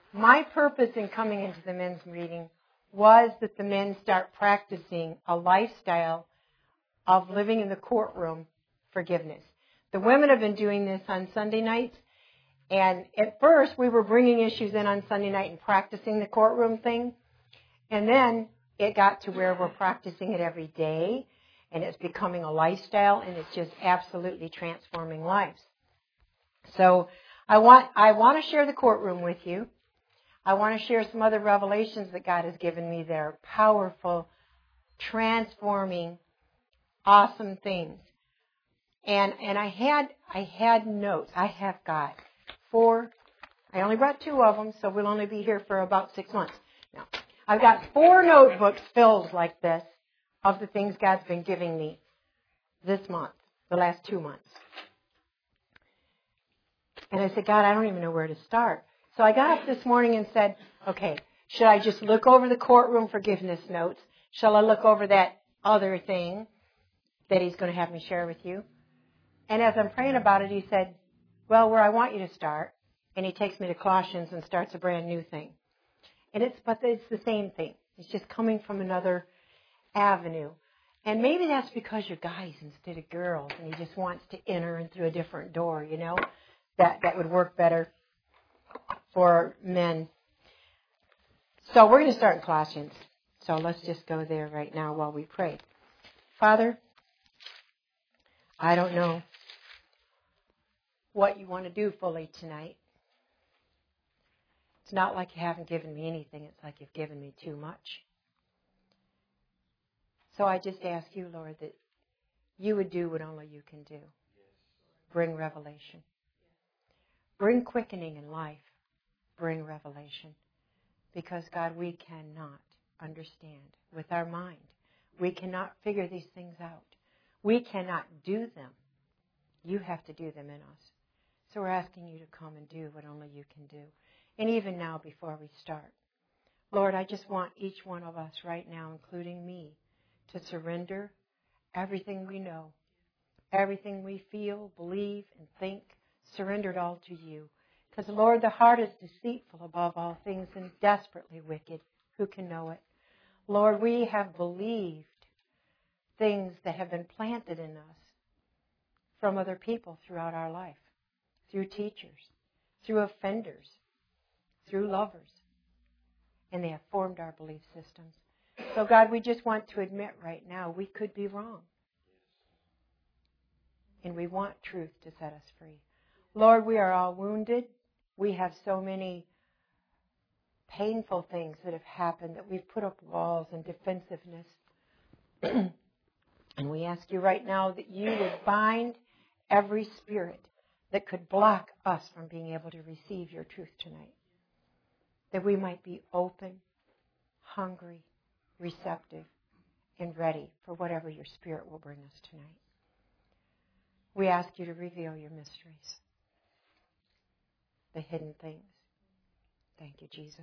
My purpose in coming into the men's meeting was that the men start practicing a lifestyle of living in the courtroom forgiveness. The women have been doing this on Sunday nights, and at first we were bringing issues in on Sunday night and practicing the courtroom thing, and then it got to where we're practicing it every day, and it's becoming a lifestyle, and it's just absolutely transforming lives. So I want to share the courtroom with you. I want to share some other revelations that God has given me there. Powerful, transforming, awesome things. And I had notes. I have got 4. I only brought 2 of them, so we'll only be here for about 6 months. Now, I've got 4 notebooks filled like this of the things God's been giving me this month, the last 2 months. And I said, God, I don't even know where to start. So I got up this morning and said, okay, should I just look over the courtroom forgiveness notes? Shall I look over that other thing that he's going to have me share with you? And as I'm praying about it, he said, well, where I want you to start. And he takes me to Colossians and starts a brand new thing. But it's the same thing. It's just coming from another avenue. And maybe that's because you're guys instead of girls, and he just wants to enter in through a different door, you know? That would work better for men. So we're going to start in Colossians. So let's just go there right now while we pray. Father, I don't know what you want to do fully tonight. It's not like you haven't given me anything. It's like you've given me too much. So I just ask you, Lord, that you would do what only you can do. Bring revelation. Bring quickening in life. Bring revelation. Because, God, we cannot understand with our mind. We cannot figure these things out. We cannot do them. You have to do them in us. So we're asking you to come and do what only you can do. And even now, before we start, Lord, I just want each one of us right now, including me, to surrender everything we know, everything we feel, believe, and think, surrender it all to you. Because, Lord, the heart is deceitful above all things and desperately wicked. Who can know it? Lord, we have believed things that have been planted in us from other people throughout our life, through teachers, through offenders, through lovers. And they have formed our belief systems. So, God, we just want to admit right now we could be wrong. And we want truth to set us free. Lord, we are all wounded. We have so many painful things that have happened that we've put up walls and defensiveness. And we ask you right now that you would bind every spirit that could block us from being able to receive your truth tonight. That we might be open, hungry, receptive, and ready for whatever your Spirit will bring us tonight. We ask you to reveal your mysteries, the hidden things. Thank you, Jesus.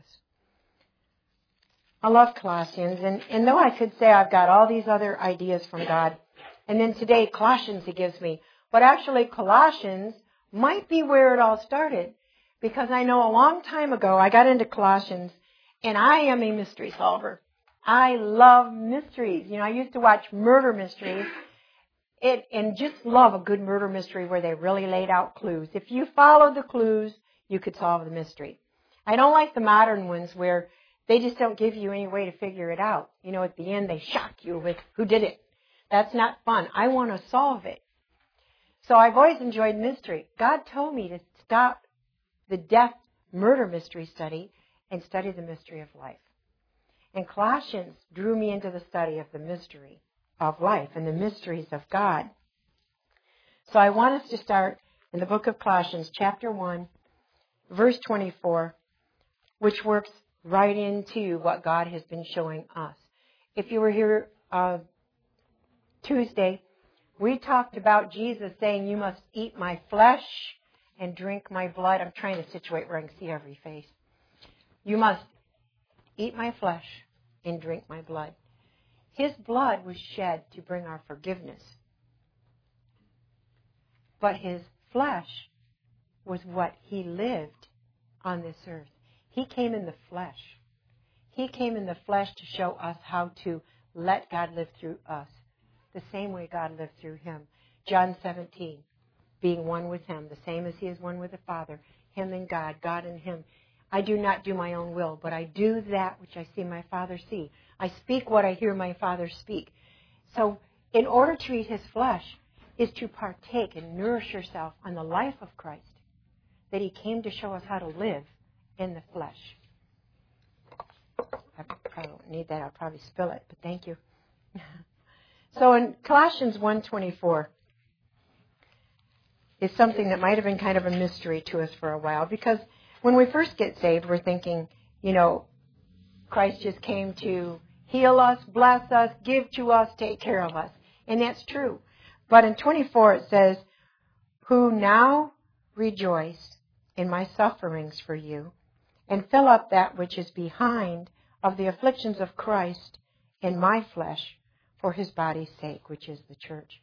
I love Colossians, and though I could say I've got all these other ideas from God, and then today Colossians he gives me, but actually Colossians might be where it all started, because I know a long time ago I got into Colossians, and I am a mystery solver. I love mysteries. You know, I used to watch murder mysteries, and just love a good murder mystery where they really laid out clues. If you followed the clues, you could solve the mystery. I don't like the modern ones where they just don't give you any way to figure it out. You know, at the end they shock you with who did it. That's not fun. I want to solve it. So I've always enjoyed mystery. God told me to stop the death murder mystery study and study the mystery of life. And Colossians drew me into the study of the mystery of life and the mysteries of God. So I want us to start in the book of Colossians, chapter 1, verse 24, which works right into what God has been showing us. If you were here Tuesday, we talked about Jesus saying, you must eat my flesh and drink my blood. I'm trying to situate where I can see every face. You must eat my flesh and drink my blood. His blood was shed to bring our forgiveness. But his flesh was what he lived on this earth. He came in the flesh. He came in the flesh to show us how to let God live through us, the same way God lived through him. John 17, being one with him, the same as he is one with the Father, him and God, God and him. I do not do my own will, but I do that which I see my Father see. I speak what I hear my Father speak. So in order to eat his flesh is to partake and nourish yourself on the life of Christ, that he came to show us how to live in the flesh. I probably don't need that. I'll probably spill it, but thank you. So in Colossians 1:24 is something that might have been kind of a mystery to us for a while, because when we first get saved, we're thinking, Christ just came to heal us, bless us, give to us, take care of us. And that's true. But in 24 it says, who now rejoice in my sufferings for you, and fill up that which is behind of the afflictions of Christ in my flesh for his body's sake, which is the church.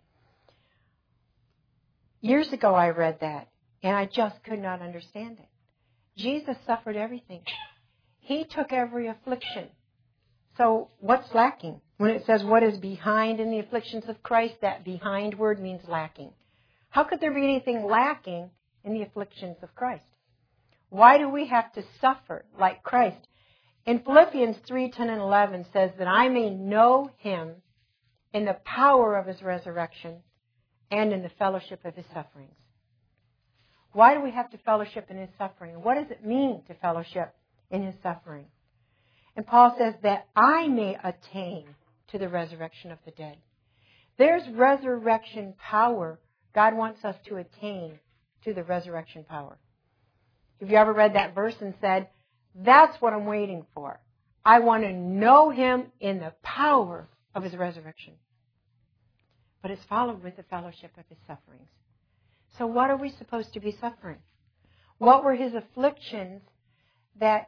Years ago I read that, and I just could not understand it. Jesus suffered everything. He took every affliction. So what's lacking? When it says what is behind in the afflictions of Christ, that behind word means lacking. How could there be anything lacking in the afflictions of Christ? Why do we have to suffer like Christ? In Philippians 3:10 and 11 says that I may know him in the power of his resurrection and in the fellowship of his sufferings. Why do we have to fellowship in his suffering? What does it mean to fellowship in his suffering? And Paul says that I may attain to the resurrection of the dead. There's resurrection power. God wants us to attain to the resurrection power. Have you ever read that verse and said, that's what I'm waiting for. I want to know him in the power of his resurrection. But it's followed with the fellowship of his sufferings. So what are we supposed to be suffering? What were his afflictions that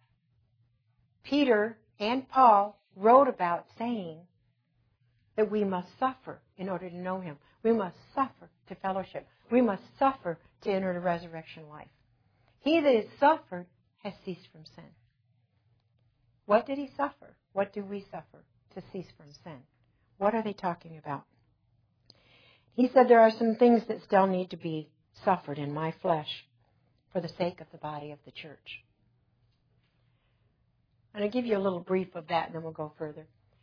Peter and Paul wrote about, saying that we must suffer in order to know him? We must suffer to fellowship. We must suffer to enter the resurrection life. He that has suffered has ceased from sin. What did he suffer? What do we suffer to cease from sin? What are they talking about? He said there are some things that still need to be suffered in my flesh for the sake of the body of the church. And I'll give you a little brief of that, and then we'll go further.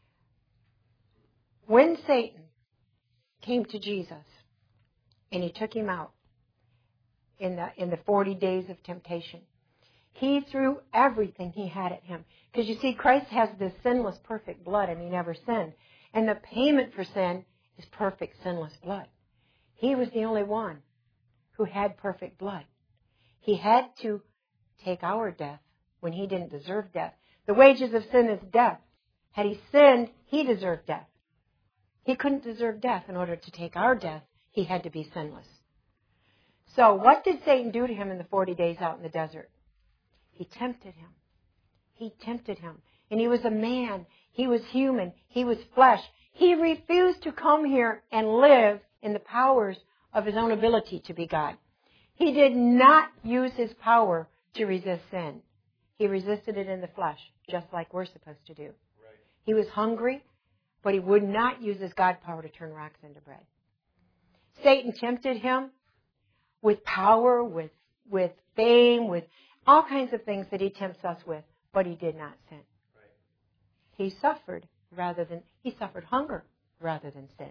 When Satan came to Jesus and he took him out in the 40 days of temptation, he threw everything he had at him. Because you see, Christ has this sinless, perfect blood, and he never sinned. And the payment for sin is perfect, sinless blood. He was the only one who had perfect blood. He had to take our death when he didn't deserve death. The wages of sin is death. Had he sinned, he deserved death. He couldn't deserve death. In order to take our death, he had to be sinless. So what did Satan do to him in the 40 days out in the desert? He tempted him. He tempted him. And he was a man. He was human. He was flesh. He refused to come here and live in the powers of his own ability to be God. He did not use his power to resist sin. He resisted it in the flesh, just like we're supposed to do. Right. He was hungry, but he would not use his God power to turn rocks into bread. Satan tempted him with power, with fame, with all kinds of things that he tempts us with, but he did not sin. Right. He suffered hunger rather than sin.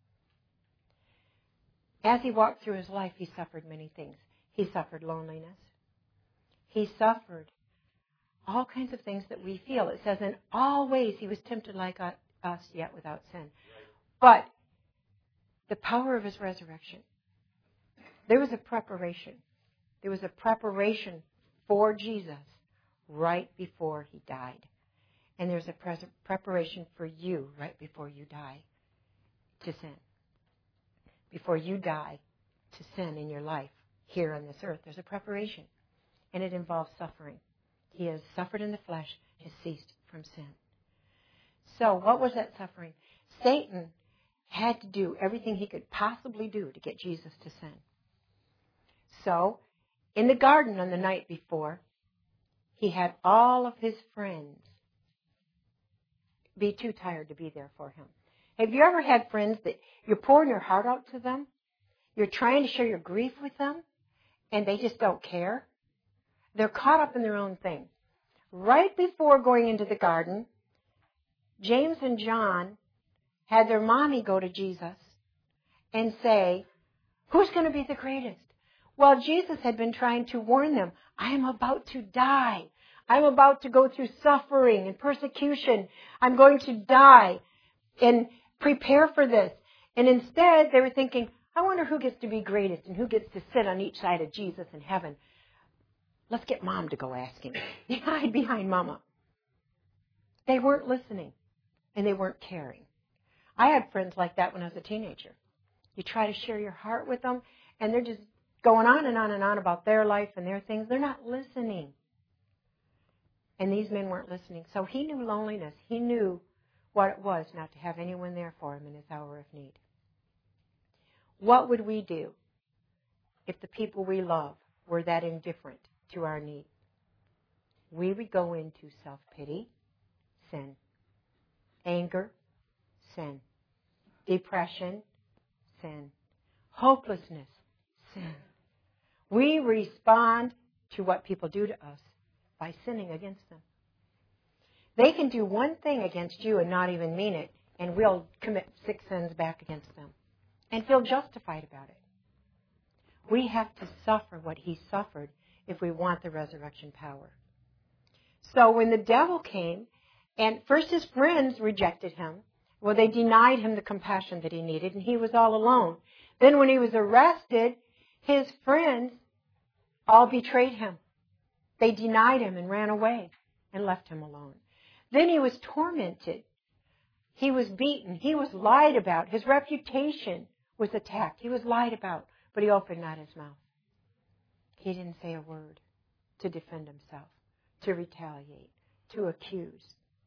As he walked through his life, he suffered many things. He suffered loneliness. He suffered all kinds of things that we feel. It says, in all ways he was tempted like us, yet without sin. But the power of his resurrection, there was a preparation. There was a preparation for Jesus right before he died. And there's a preparation for you right before you die to sin. Before you die to sin in your life here on this earth, there's a preparation. And it involves suffering. He has suffered in the flesh, has ceased from sin. So what was that suffering? Satan had to do everything he could possibly do to get Jesus to sin. So, in the garden on the night before, he had all of his friends be too tired to be there for him. Have you ever had friends that you're pouring your heart out to them? You're trying to share your grief with them, and they just don't care? They're caught up in their own thing. Right before going into the garden, James and John had their mommy go to Jesus and say, who's going to be the greatest? Well, Jesus had been trying to warn them, I am about to die. I'm about to go through suffering and persecution. I'm going to die, and prepare for this. And instead, they were thinking, I wonder who gets to be greatest and who gets to sit on each side of Jesus in heaven. Let's get Mom to go ask him. They hide behind Mama. They weren't listening, and they weren't caring. I had friends like that when I was a teenager. You try to share your heart with them, and they're just going on and on and on about their life and their things. They're not listening. And these men weren't listening. So he knew loneliness. He knew what it was not to have anyone there for him in his hour of need. What would we do if the people we love were that indifferent to our need? We would go into self-pity, sin. Anger, sin. Depression, sin. Hopelessness, sin. We respond to what people do to us by sinning against them. They can do one thing against you and not even mean it, and we'll commit 6 sins back against them and feel justified about it. We have to suffer what he suffered if we want the resurrection power. So when the devil came, and first his friends rejected him, well, they denied him the compassion that he needed, and he was all alone. Then when he was arrested, his friends all betrayed him. They denied him and ran away and left him alone. Then he was tormented. He was beaten. He was lied about. His reputation was attacked. He was lied about, but he opened not his mouth. He didn't say a word to defend himself, to retaliate, to accuse.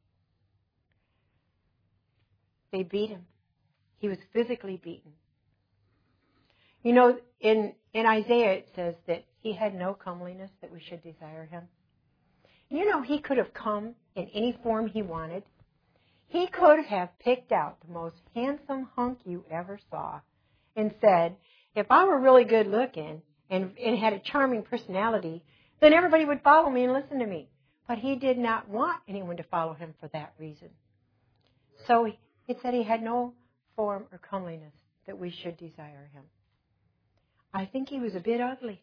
They beat him. He was physically beaten. You know, in Isaiah it says that he had no comeliness that we should desire him. You know, he could have come in any form he wanted. He could have picked out the most handsome hunk you ever saw and said, if I were really good looking and had a charming personality, then everybody would follow me and listen to me. But he did not want anyone to follow him for that reason. So it said he had no form or comeliness that we should desire him. I think he was a bit ugly.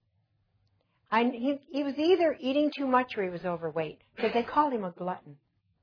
He was either eating too much or he was overweight, because they called him a glutton.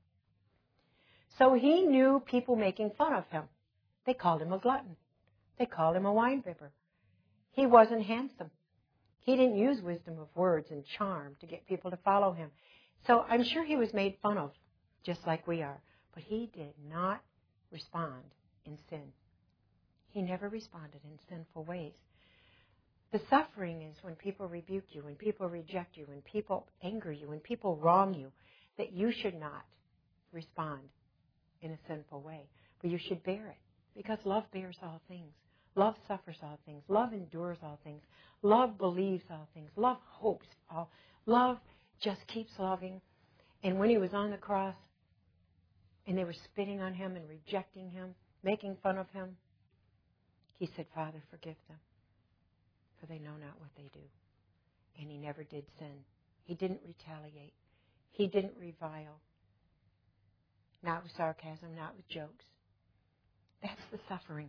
So he knew people making fun of him. They called him a glutton. They called him a wine bibber. He wasn't handsome. He didn't use wisdom of words and charm to get people to follow him. So I'm sure he was made fun of, just like we are. But he did not respond in sin. He never responded in sinful ways. The suffering is when people rebuke you, when people reject you, when people anger you, when people wrong you, that you should not respond in a sinful way. But you should bear it, because love bears all things. Love suffers all things. Love endures all things. Love believes all things. Love hopes all. Love just keeps loving. And when he was on the cross and they were spitting on him and rejecting him, making fun of him, he said, Father, forgive them, for they know not what they do. And he never did sin. He didn't retaliate. He didn't revile. Not with sarcasm, not with jokes. That's the suffering.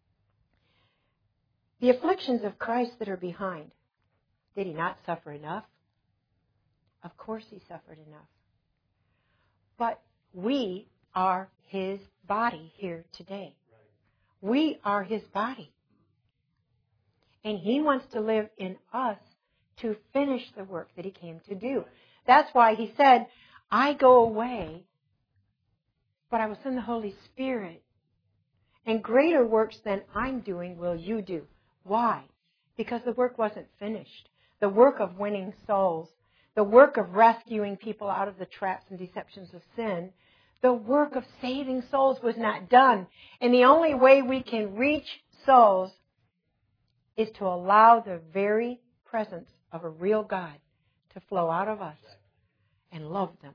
The afflictions of Christ that are behind. Did he not suffer enough? Of course he suffered enough. But we are his body here today. We are his body. And he wants to live in us to finish the work that he came to do. That's why he said, I go away, but I will send the Holy Spirit. And greater works than I'm doing will you do. Why? Because the work wasn't finished. The work of winning souls, the work of rescuing people out of the traps and deceptions of sin, the work of saving souls was not done. And the only way we can reach souls is to allow the very presence of a real God to flow out of us and love them.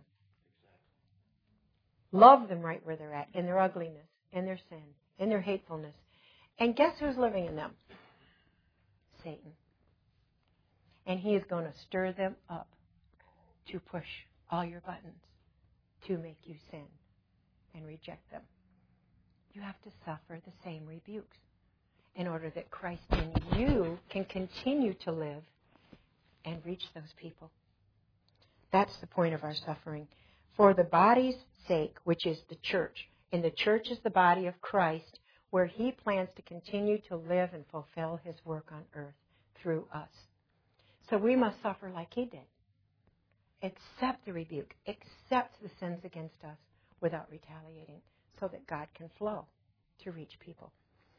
Love them right where they're at, in their ugliness, in their sin, in their hatefulness. And guess who's living in them? Satan. And he is going to stir them up to push all your buttons to make you sin and reject them. You have to suffer the same rebukes in order that Christ in you can continue to live and reach those people. That's the point of our suffering. For the body's sake, which is the church. And the church is the body of Christ, where he plans to continue to live and fulfill his work on earth through us. So we must suffer like he did. Accept the rebuke. Accept the sins against us without retaliating, so that God can flow to reach people.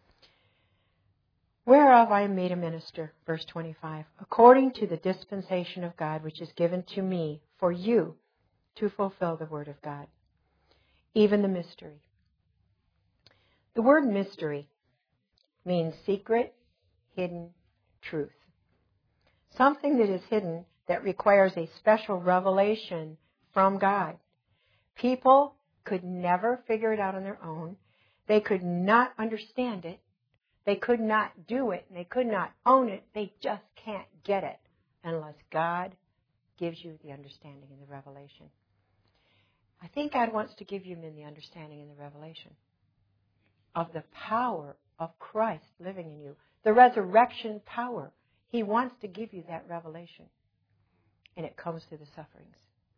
Whereof I am made a minister, verse 25, according to the dispensation of God which is given to me for you to fulfill the word of God, even the mystery. The word mystery means secret, hidden truth. Something that is hidden that requires a special revelation from God. People could never figure it out on their own. They could not understand it. They could not do it, and they could not own it. They just can't get it unless God gives you the understanding and the revelation. I think God wants to give you the understanding and the revelation of the power of Christ living in you, the resurrection power. He wants to give you that revelation, and it comes through the sufferings.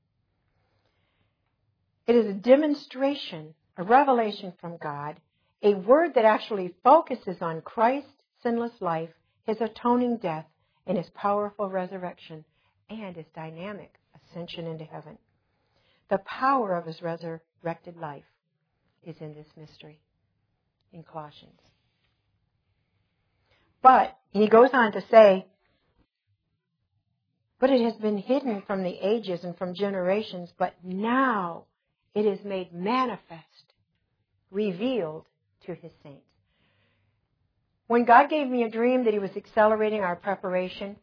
It is a demonstration, a revelation from God, a word that actually focuses on Christ's sinless life, his atoning death, and his powerful resurrection, and his dynamic ascension into heaven. The power of his resurrected life is in this mystery in Colossians. But he goes on to say, but it has been hidden from the ages and from generations, but now it is made manifest, revealed to his saints. When God gave me a dream that he was accelerating our preparation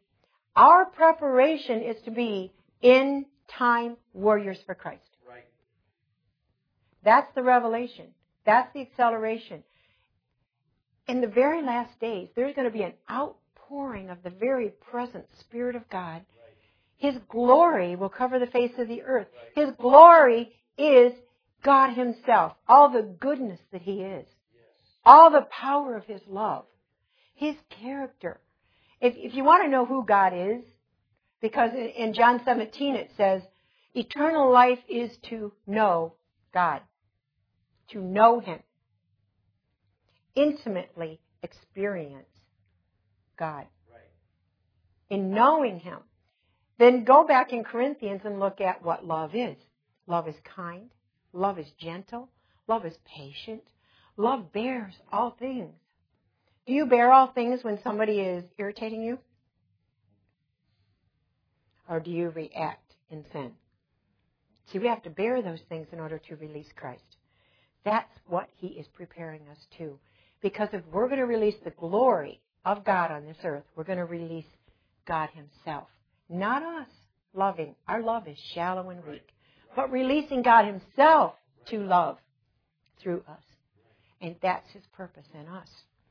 is to be in-time warriors for Christ. Right. That's the revelation. That's the acceleration. In the very last days, there's going to be an outpouring of the very present Spirit of God. Right. His glory will cover the face of the earth. Right. His glory is God himself, all the goodness that he is, all the power of his love, his character. If you want to know who God is, because in John 17 it says, eternal life is to know God, to know him, intimately experience God. Right. In knowing him, then go back in Corinthians and look at what love is. Love is kind. Love is gentle. Love is patient. Love bears all things. Do you bear all things when somebody is irritating you? Or do you react in sin? See, we have to bear those things in order to release Christ. That's what he is preparing us to. Because if we're going to release the glory of God on this earth, we're going to release God himself. Not us loving. Our love is shallow and weak. But releasing God himself to love through us. And that's his purpose in us.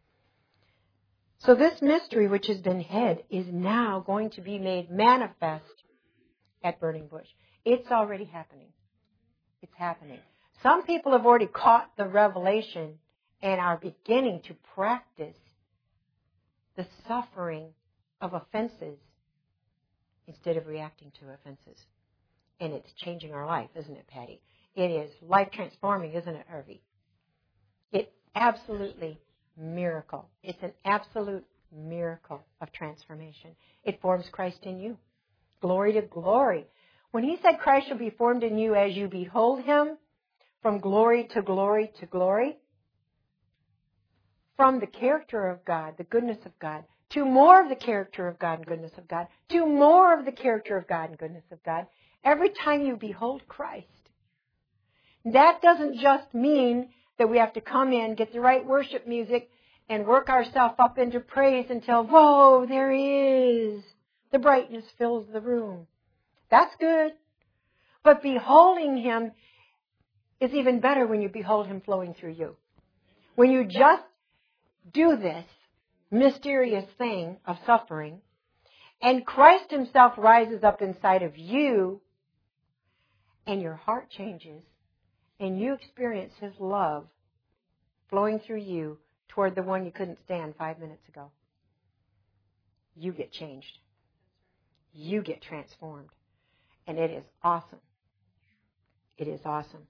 So this mystery which has been hid is now going to be made manifest at Burning Bush. It's already happening. It's happening. Some people have already caught the revelation and are beginning to practice the suffering of offenses instead of reacting to offenses. And it's changing our life, isn't it, Patty? It is life transforming, isn't it, Harvey? It absolutely miracle. It's an absolute miracle of transformation. It forms Christ in you. Glory to glory. When he said Christ shall be formed in you as you behold him from glory to glory to glory, from the character of God, the goodness of God, to more of the character of God and goodness of God, to more of the character of God and goodness of God, every time you behold Christ. That doesn't just mean that we have to come in, get the right worship music, and work ourselves up into praise until, whoa, there he is. The brightness fills the room. That's good. But beholding Him is even better when you behold Him flowing through you. When you just do this mysterious thing of suffering, and Christ Himself rises up inside of you, and your heart changes, and you experience His love flowing through you toward the one you couldn't stand 5 minutes ago. You get changed. You get transformed. And it is awesome. It is awesome.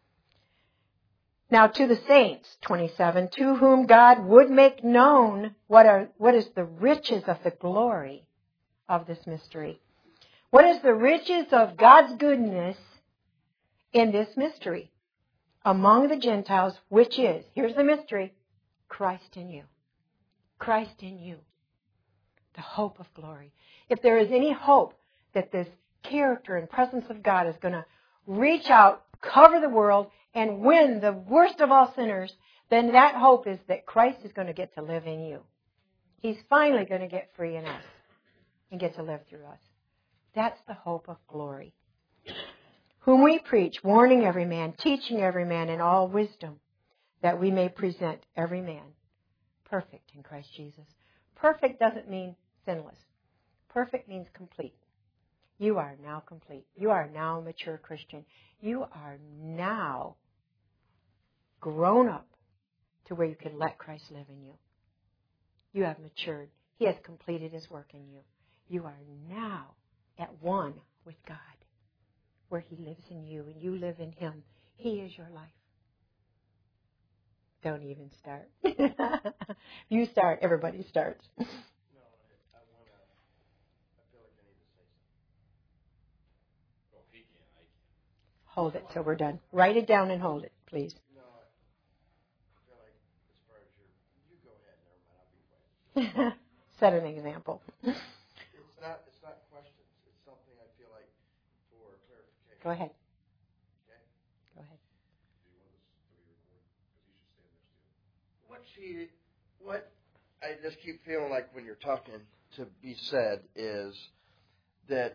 Now to the saints, 27, to whom God would make known what is the riches of the glory of this mystery. What is the riches of God's goodness in this mystery among the Gentiles, which is, here's the mystery, Christ in you. Christ in you. The hope of glory. If there is any hope that this character and presence of God is going to reach out, cover the world, and win the worst of all sinners, then that hope is that Christ is going to get to live in you. He's finally going to get free in us and get to live through us. That's the hope of glory. Whom we preach, warning every man, teaching every man in all wisdom, that we may present every man perfect in Christ Jesus. Perfect doesn't mean sinless. Perfect means complete. You are now complete. You are now a mature Christian. You are now grown up to where you can let Christ live in you. You have matured. He has completed His work in you. You are now at one with God, where He lives in you and you live in Him. He is your life. Don't even start. You start, everybody starts. No, I feel like I need to say something. Oh, he can, I can. Hold it till we're done. Write it down and hold it, please. No, I feel like as far as you go ahead, never mind, I'll be quiet. Set an example. It's not questions. It's something I feel like for clarification. Go ahead. Okay? Go ahead. Do you want this to be recorded? Because you should stand next to you. What I just keep feeling like when you're talking to be said is that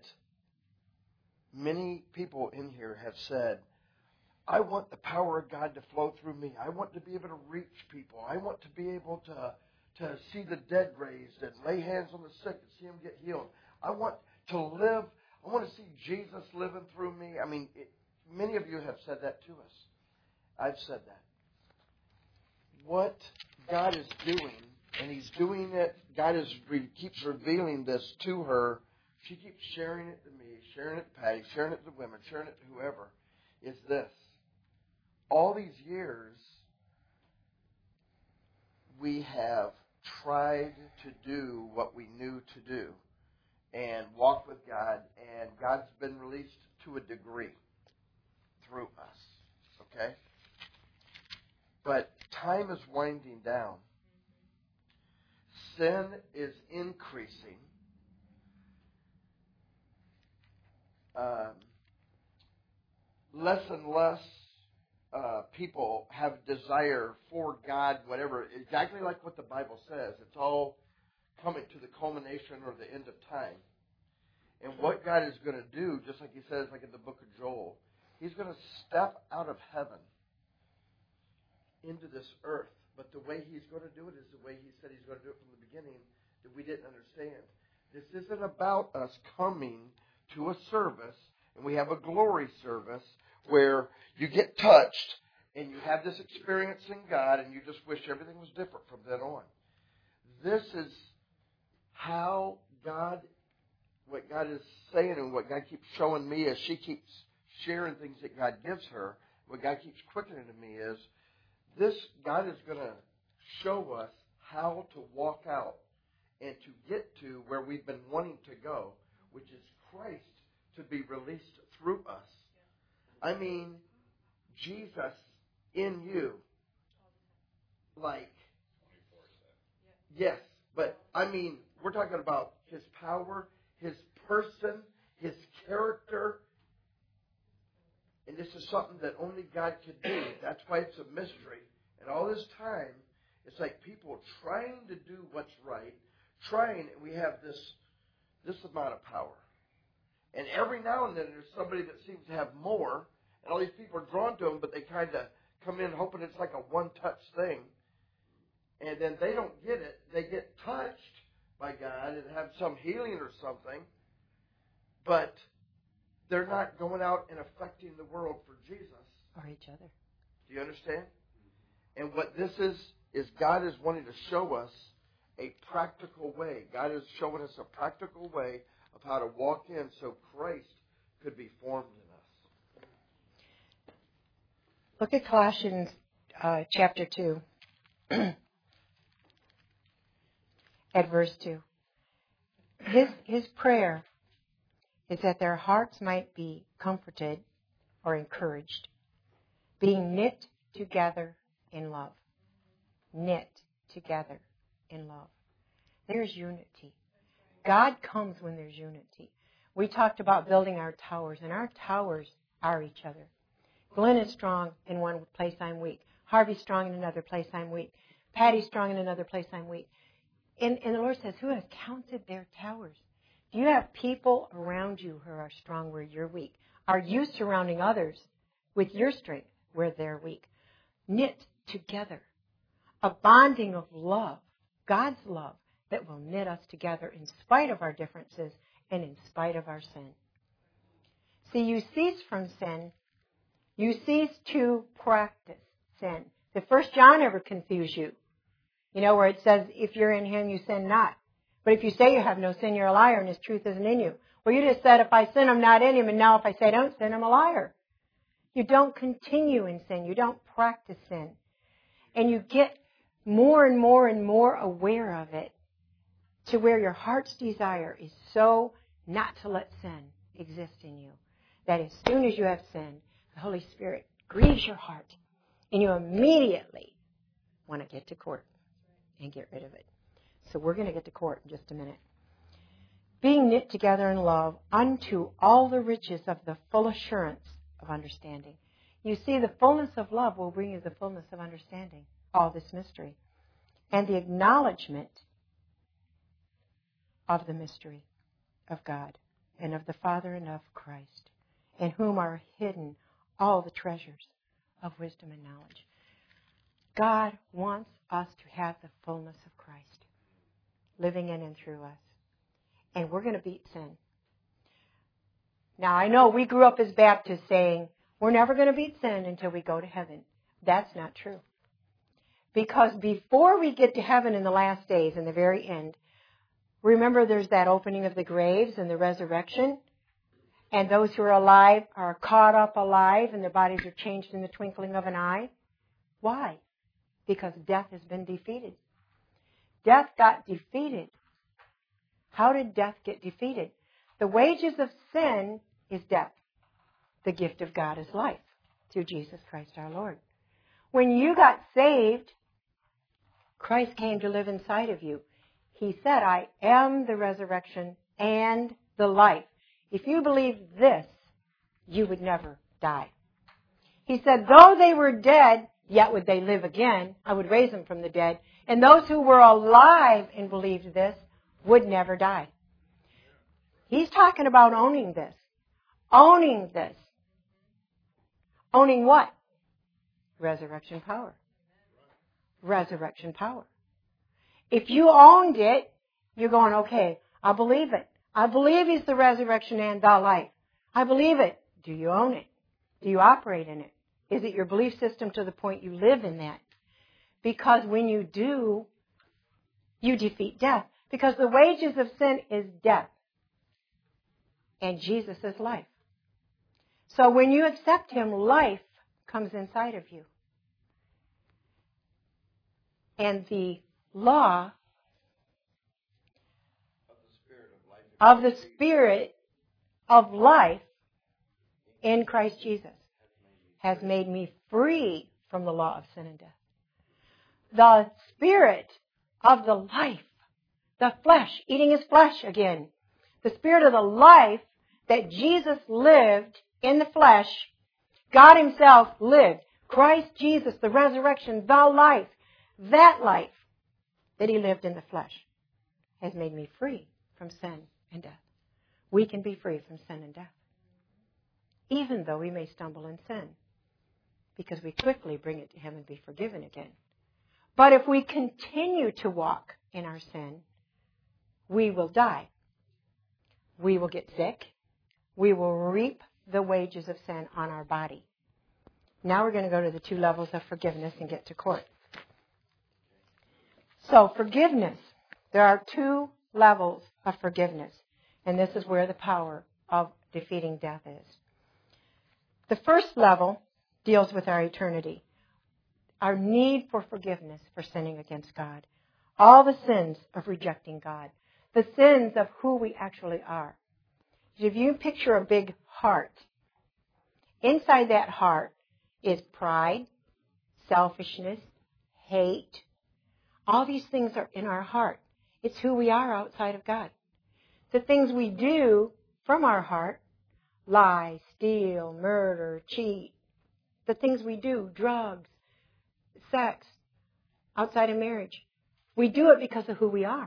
many people in here have said, I want the power of God to flow through me. I want to be able to reach people. I want to be able to see the dead raised and lay hands on the sick and see them get healed. I want to live. I want to see Jesus living through me. I mean, many of you have said that to us. I've said that. What God is doing, and He's doing it, God keeps revealing this to her. She keeps sharing it to me, sharing it to Patty, sharing it to women, sharing it to whoever, is this. All these years, we have tried to do what we knew to do and walk with God, and God's been released to a degree through us. Okay? But time is winding down. Sin is increasing. Less and less people have desire for God, whatever. Exactly like what the Bible says. It's all coming to the culmination or the end of time. And what God is going to do, just like He says, like in the book of Joel, He's going to step out of heaven into this earth. But the way He's going to do it is the way He said He's going to do it from the beginning that we didn't understand. This isn't about us coming to a service, and we have a glory service where you get touched and you have this experience in God and you just wish everything was different from then on. This is how what God is saying and what God keeps showing me as she keeps sharing things that God gives her, what God keeps quickening to me is this. God is going to show us how to walk out and to get to where we've been wanting to go, which is Christ to be released through us. I mean, Jesus in you. Like, yes, but I mean, we're talking about His power, His person, His character. And this is something that only God could do. That's why it's a mystery. And all this time, it's like people trying to do what's right, and we have this amount of power. And every now and then there's somebody that seems to have more, and all these people are drawn to them, but they kind of come in hoping it's like a one-touch thing. And then they don't get it. They get touched by God and have some healing or something, but they're not going out and affecting the world for Jesus. Or each other. Do you understand? And what this is God is wanting to show us a practical way. God is showing us a practical way of how to walk in so Christ could be formed in us. Look at Colossians chapter 2 at verse 2. His prayer is that their hearts might be comforted or encouraged, being knit together in love. Knit together in love. There's unity. God comes when there's unity. We talked about building our towers, and our towers are each other. Glenn is strong in one place, I'm weak. Harvey's strong in another place, I'm weak. Patty's strong in another place, I'm weak. And the Lord says, who has counted their towers? Do you have people around you who are strong where you're weak? Are you surrounding others with your strength where they're weak? Knit together. A bonding of love, God's love, that will knit us together in spite of our differences and in spite of our sin. See, you cease from sin. You cease to practice sin. Did 1 John ever confuse you? You know, where it says, if you're in him, you sin not. But if you say you have no sin, you're a liar, and his truth isn't in you. Well, you just said, if I sin, I'm not in him, and now if I say I don't sin, I'm a liar. You don't continue in sin. You don't practice sin. And you get more and more and more aware of it to where your heart's desire is so not to let sin exist in you that as soon as you have sin, the Holy Spirit grieves your heart, and you immediately want to get to court and get rid of it. So we're going to get to court in just a minute. Being knit together in love unto all the riches of the full assurance of understanding. You see, the fullness of love will bring you the fullness of understanding, all this mystery. And the acknowledgement of the mystery of God and of the Father and of Christ, in whom are hidden all the treasures of wisdom and knowledge. God wants us to have the fullness of Christ living in and through us. And we're going to beat sin. Now, I know we grew up as Baptists saying, we're never going to beat sin until we go to heaven. That's not true. Because before we get to heaven in the last days, in the very end, remember there's that opening of the graves and the resurrection. And those who are alive are caught up alive and their bodies are changed in the twinkling of an eye. Why? Because death has been defeated. Death got defeated. How did death get defeated? The wages of sin is death. The gift of God is life through Jesus Christ our Lord. When you got saved, Christ came to live inside of you. He said, I am the resurrection and the life. If you believe this, you would never die. He said, though they were dead, yet would they live again. I would raise them from the dead. And those who were alive and believed this would never die. He's talking about owning this. Owning this. Owning what? Resurrection power. Resurrection power. If you owned it, you're going, okay, I believe it. I believe he's the resurrection and the life. I believe it. Do you own it? Do you operate in it? Is it your belief system to the point you live in that? Because when you do, you defeat death. Because the wages of sin is death. And Jesus is life. So when you accept him, life comes inside of you. And the law of the Spirit of life in Christ Jesus has made me free from the law of sin and death. The Spirit of the life, the flesh, eating his flesh again. The Spirit of the life that Jesus lived in the flesh, God himself lived. Christ Jesus, the resurrection, the life, that life that he lived in the flesh has made me free from sin and death. we can be free from sin and death. Even though we may stumble in sin, because we quickly bring it to Him and be forgiven again. But if we continue to walk in our sin, we will die. We will get sick. We will reap the wages of sin on our body. Now we're going to go to the 2 levels of forgiveness and get to court. So forgiveness. There are 2 levels of forgiveness. And this is where the power of defeating death is. The first level deals with our eternity. Our need for forgiveness for sinning against God. All the sins of rejecting God. The sins of who we actually are. If you picture a big heart, inside that heart is pride, selfishness, hate. All these things are in our heart. It's who we are outside of God. The things we do from our heart, lie, steal, murder, cheat, the things we do, drugs, sex, outside of marriage, we do it because of who we are.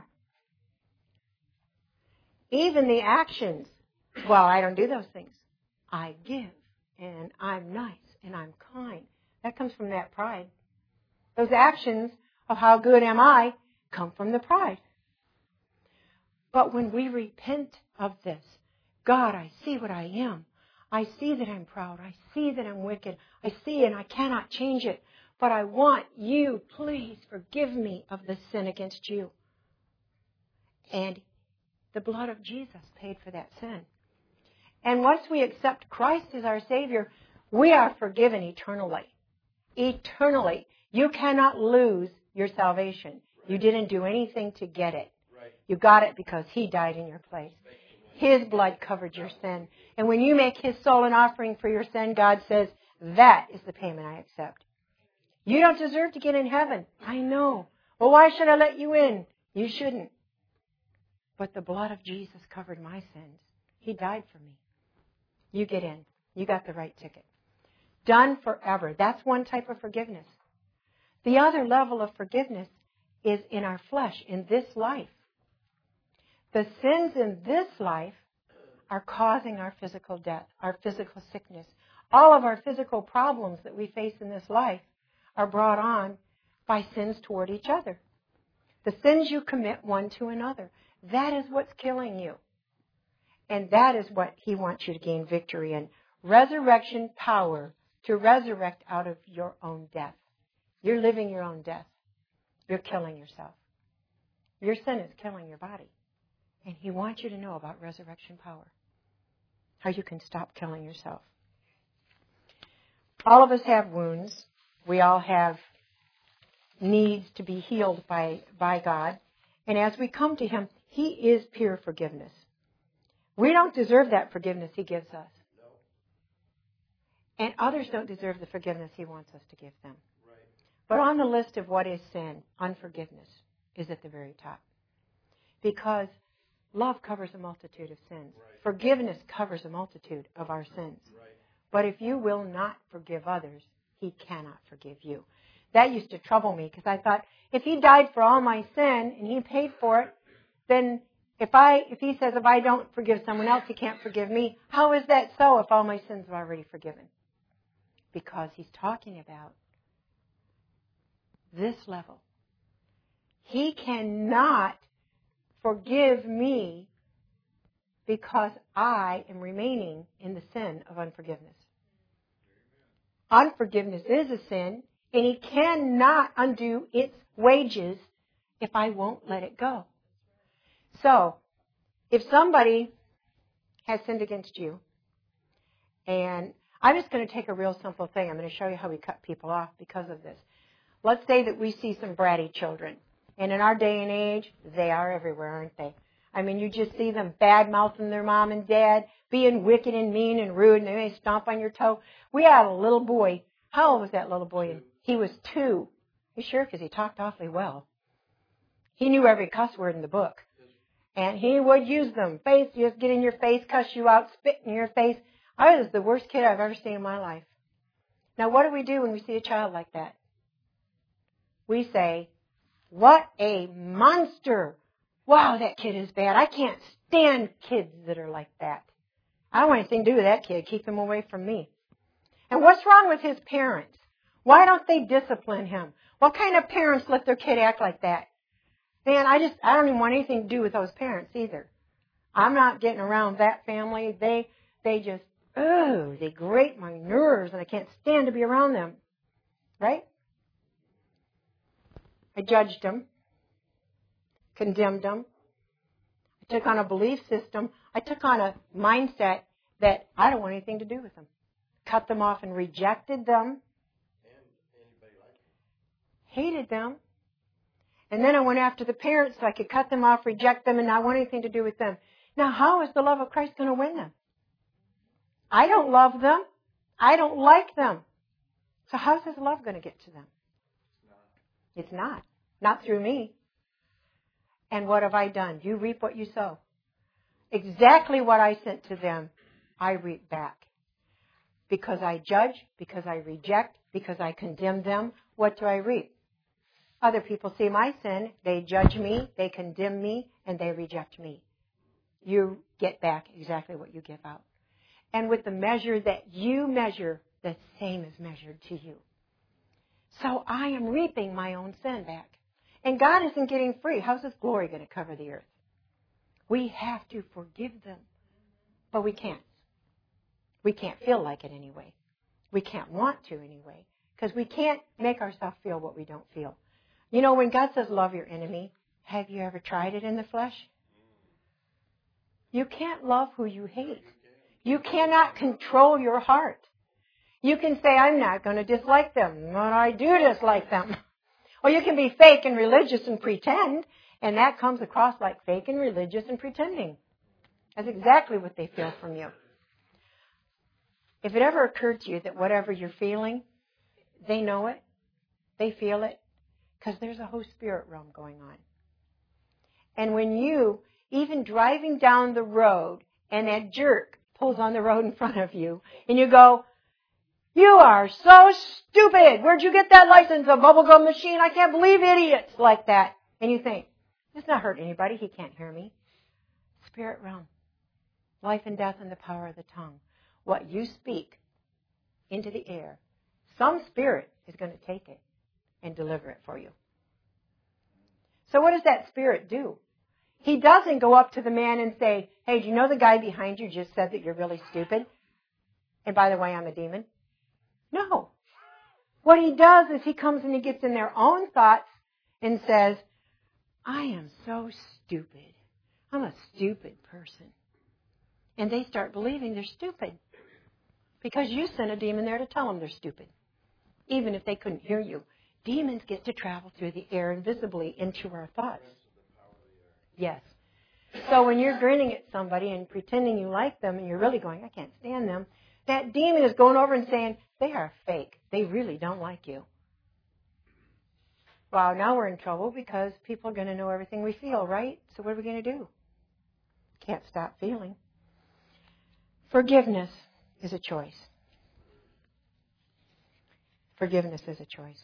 Even the actions, well, I don't do those things. I give, and I'm nice, and I'm kind. That comes from that pride. Those actions of how good am I come from the pride. But when we repent of this, God, I see what I am. I see that I'm proud. I see that I'm wicked. I see and I cannot change it. But I want you, please forgive me of this sin against you. And the blood of Jesus paid for that sin. And once we accept Christ as our Savior, we are forgiven eternally. Eternally. You cannot lose your salvation. You didn't do anything to get it. You got it because He died in your place. His blood covered your sin. And when you make His soul an offering for your sin, God says, that is the payment I accept. You don't deserve to get in heaven. I know. Well, why should I let you in? You shouldn't. But the blood of Jesus covered my sins. He died for me. You get in. You got the right ticket. Done forever. That's one type of forgiveness. The other level of forgiveness is in our flesh, in this life. The sins in this life are causing our physical death, our physical sickness. All of our physical problems that we face in this life are brought on by sins toward each other. The sins you commit one to another. That is what's killing you. And that is what He wants you to gain victory in. Resurrection power to resurrect out of your own death. You're living your own death. You're killing yourself. Your sin is killing your body. And He wants you to know about resurrection power. How you can stop killing yourself. All of us have wounds. We all have needs to be healed by God. And as we come to Him, He is pure forgiveness. We don't deserve that forgiveness He gives us. And others don't deserve the forgiveness He wants us to give them. Right. But on the list of what is sin, unforgiveness is at the very top. Because love covers a multitude of sins. Right. Forgiveness covers a multitude of our sins. Right. But if you will not forgive others, He cannot forgive you. That used to trouble me because I thought, if He died for all my sin and He paid for it, then if He says if I don't forgive someone else, He can't forgive me, how is that so if all my sins are already forgiven? Because He's talking about this level. He cannot forgive me because I am remaining in the sin of unforgiveness. Unforgiveness is a sin, and He cannot undo its wages if I won't let it go. So, if somebody has sinned against you, and I'm just going to take a real simple thing. I'm going to show you how we cut people off because of this. Let's say that we see some bratty children. And in our day and age, they are everywhere, aren't they? I mean, you just see them bad-mouthing their mom and dad, being wicked and mean and rude, and they may stomp on your toe. We had a little boy. How old was that little boy? He was 2. You sure? Because he talked awfully well. He knew every cuss word in the book. And he would use them. Face, just get in your face, cuss you out, spit in your face. I was the worst kid I've ever seen in my life. Now, what do we do when we see a child like that? We say, what a monster. Wow, that kid is bad. I can't stand kids that are like that. I don't want anything to do with that kid. Keep him away from me. And what's wrong with his parents? Why don't they discipline him? What kind of parents let their kid act like that? Man, I don't even want anything to do with those parents either. I'm not getting around that family. They just, they grate my nerves and I can't stand to be around them. Right? I judged them, condemned them. I took on a belief system. I took on a mindset that I don't want anything to do with them. Cut them off and rejected them. Hated them. And then I went after the parents so I could cut them off, reject them, and not want anything to do with them. Now, how is the love of Christ going to win them? I don't love them. I don't like them. So how's His love going to get to them? It's not. Not through me. And what have I done? You reap what you sow. Exactly what I sent to them, I reap back. Because I judge, because I reject, because I condemn them, what do I reap? Other people see my sin, they judge me, they condemn me, and they reject me. You get back exactly what you give out. And with the measure that you measure, the same is measured to you. So I am reaping my own sin back. And God isn't getting free. How's His glory going to cover the earth? We have to forgive them. But we can't. We can't feel like it anyway. We can't want to anyway. Because we can't make ourselves feel what we don't feel. You know, when God says love your enemy, have you ever tried it in the flesh? You can't love who you hate. You cannot control your heart. You can say, I'm not going to dislike them, but I do dislike them. Or you can be fake and religious and pretend, and that comes across like fake and religious and pretending. That's exactly what they feel from you. If it ever occurred to you that whatever you're feeling, they know it, they feel it, because there's a whole spirit realm going on. And when you, even driving down the road, and that jerk pulls on the road in front of you, and you go, you are so stupid. Where'd you get that license? A bubblegum machine? I can't believe idiots like that. And you think, it's not hurt anybody. He can't hear me. Spirit realm. Life and death in the power of the tongue. What you speak into the air, some spirit is going to take it and deliver it for you. So what does that spirit do? He doesn't go up to the man and say, hey, do you know the guy behind you just said that you're really stupid? And by the way, I'm a demon. No. What he does is he comes and he gets in their own thoughts and says, I am so stupid. I'm a stupid person. And they start believing they're stupid. Because you sent a demon there to tell them they're stupid. Even if they couldn't hear you. Demons get to travel through the air invisibly into our thoughts. Yes. So when you're grinning at somebody and pretending you like them and you're really going, I can't stand them, that demon is going over and saying, they are fake. They really don't like you. Wow, now we're in trouble because people are going to know everything we feel, right? So what are we going to do? Can't stop feeling. Forgiveness is a choice. Forgiveness is a choice.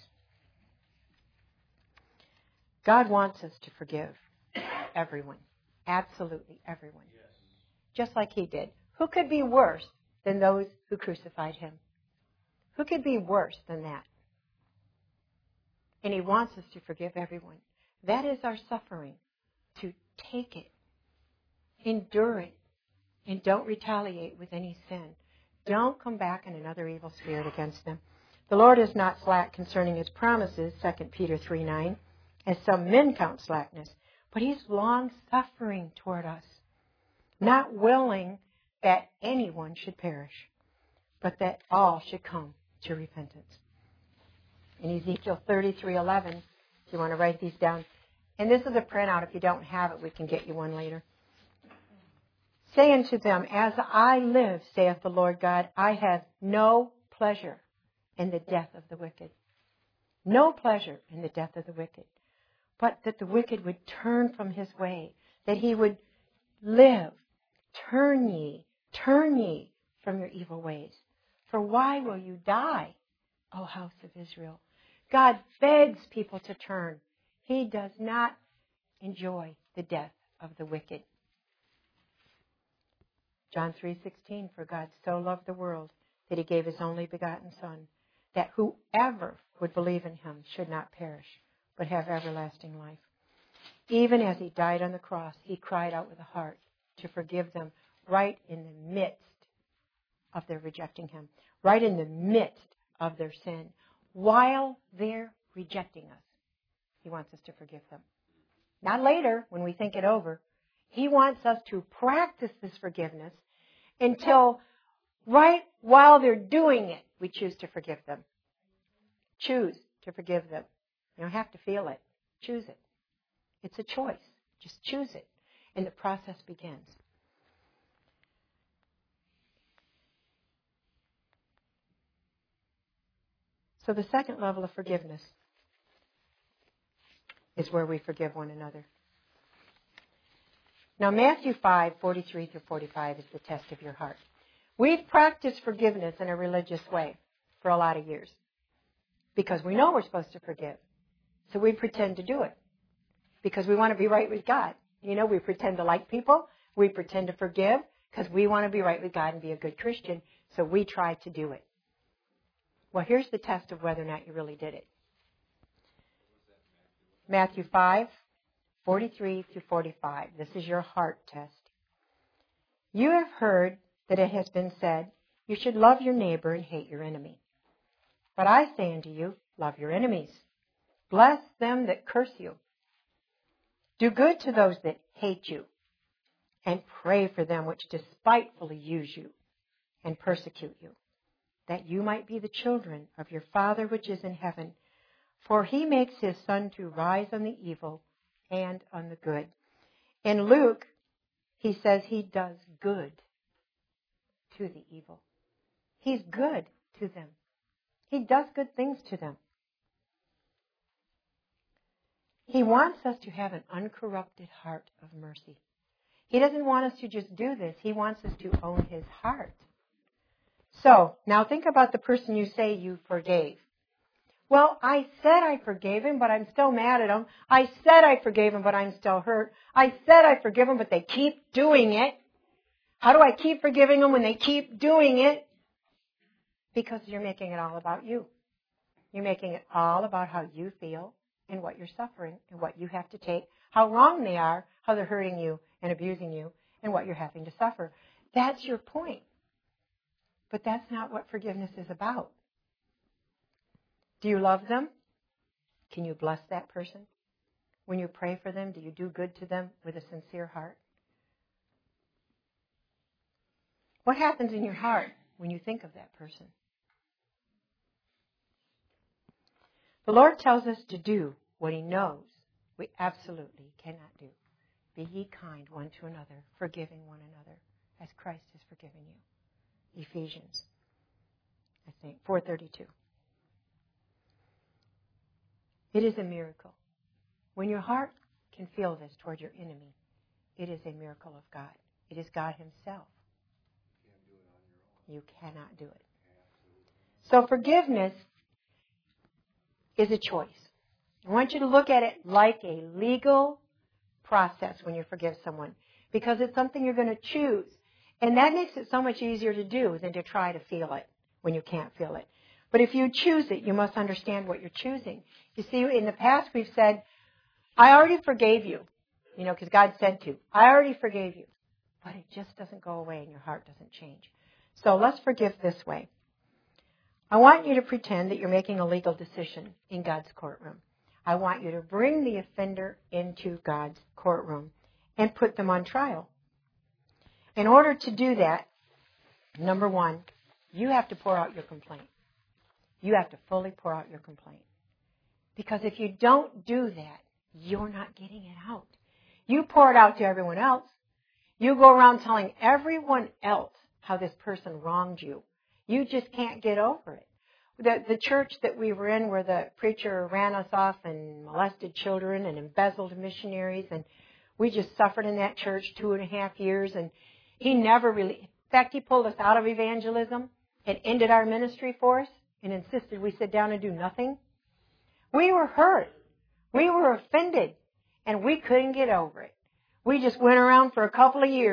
God wants us to forgive everyone. Absolutely everyone. Just like He did. Who could be worse than those who crucified Him? Who could be worse than that? And He wants us to forgive everyone. That is our suffering. To take it. Endure it. And don't retaliate with any sin. Don't come back in another evil spirit against them. The Lord is not slack concerning His promises, 2 Peter 3:9, as some men count slackness. But He's long-suffering toward us, not willing that anyone should perish, but that all should come to repentance. In Ezekiel 33:11, if you want to write these down, and this is a printout. If you don't have it, we can get you one later. Say unto them, as I live, saith the Lord God, I have no pleasure in the death of the wicked. No pleasure in the death of the wicked. But that the wicked would turn from his way, that he would live. Turn ye from your evil ways. For why will you die, O house of Israel? God begs people to turn. He does not enjoy the death of the wicked. John 3:16, for God so loved the world that he gave his only begotten Son, that whoever would believe in him should not perish, but have everlasting life. Even as he died on the cross, he cried out with a heart to forgive them right in the midst of their rejecting him, right in the midst of their sin. While they're rejecting us, he wants us to forgive them. Not later, when we think it over. He wants us to practice this forgiveness until right while they're doing it, we choose to forgive them. Choose to forgive them. You don't have to feel it. Choose it. It's a choice. Just choose it. And the process begins. So the second level of forgiveness is where we forgive one another. Now, Matthew 5:43-45 is the test of your heart. We've practiced forgiveness in a religious way for a lot of years because we know we're supposed to forgive. So we pretend to do it because we want to be right with God. You know, we pretend to like people. We pretend to forgive because we want to be right with God and be a good Christian. So we try to do it. Well, here's the test of whether or not you really did it. Matthew 5:43-45. This is your heart test. You have heard that it has been said, you should love your neighbor and hate your enemy. But I say unto you, love your enemies. Bless them that curse you. Do good to those that hate you. And pray for them which despitefully use you and persecute you, that you might be the children of your Father which is in heaven. For he makes his sun to rise on the evil and on the good. In Luke, he says he does good to the evil. He's good to them. He does good things to them. He wants us to have an uncorrupted heart of mercy. He doesn't want us to just do this. He wants us to own his heart. So, now think about the person you say you forgave. Well, I said I forgave him, but I'm still mad at him. I said I forgave him, but I'm still hurt. I said I forgive him, but they keep doing it. How do I keep forgiving them when they keep doing it? Because you're making it all about you. You're making it all about how you feel and what you're suffering and what you have to take, how wrong they are, how they're hurting you and abusing you, and what you're having to suffer. That's your point. But that's not what forgiveness is about. Do you love them? Can you bless that person? When you pray for them, do you do good to them with a sincere heart? What happens in your heart when you think of that person? The Lord tells us to do what he knows we absolutely cannot do. Be ye kind one to another, forgiving one another, as Christ has forgiven you. Ephesians, 4:32. It is a miracle. When your heart can feel this toward your enemy, it is a miracle of God. It is God himself. You cannot do it. So forgiveness is a choice. I want you to look at it like a legal process when you forgive someone, because it's something you're going to choose. And that makes it so much easier to do than to try to feel it when you can't feel it. But if you choose it, you must understand what you're choosing. You see, in the past we've said, I already forgave you, because God said to. I already forgave you. But it just doesn't go away and your heart doesn't change. So let's forgive this way. I want you to pretend that you're making a legal decision in God's courtroom. I want you to bring the offender into God's courtroom and put them on trial. In order to do that, number one, you have to pour out your complaint. You have to fully pour out your complaint. Because if you don't do that, you're not getting it out. You pour it out to everyone else. You go around telling everyone else how this person wronged you. You just can't get over it. The church that we were in where the preacher ran us off and molested children and embezzled missionaries, and we just suffered in that church 2.5 years, and he never really, in fact, he pulled us out of evangelism and ended our ministry for us and insisted we sit down and do nothing. We were hurt. We were offended, and we couldn't get over it. We just went around for a couple of years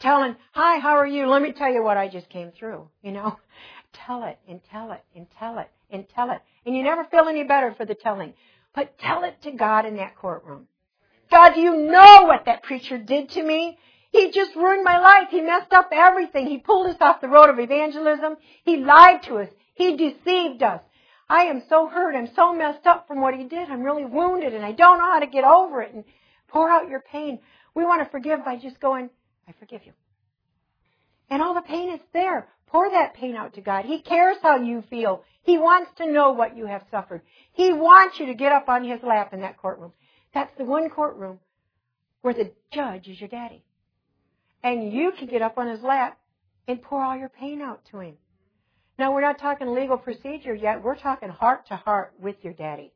telling, hi, how are you? Let me tell you what I just came through, you know. Tell it and tell it and tell it and tell it. And you never feel any better for the telling. But tell it to God in that courtroom. God, do you know what that preacher did to me? He just ruined my life. He messed up everything. He pulled us off the road of evangelism. He lied to us. He deceived us. I am so hurt. I'm so messed up from what he did. I'm really wounded and I don't know how to get over it. And pour out your pain. We want to forgive by just going, I forgive you. And all the pain is there. Pour that pain out to God. He cares how you feel. He wants to know what you have suffered. He wants you to get up on his lap in that courtroom. That's the one courtroom where the judge is your daddy. And you can get up on his lap and pour all your pain out to him. Now, we're not talking legal procedure yet. We're talking heart to heart with your daddy.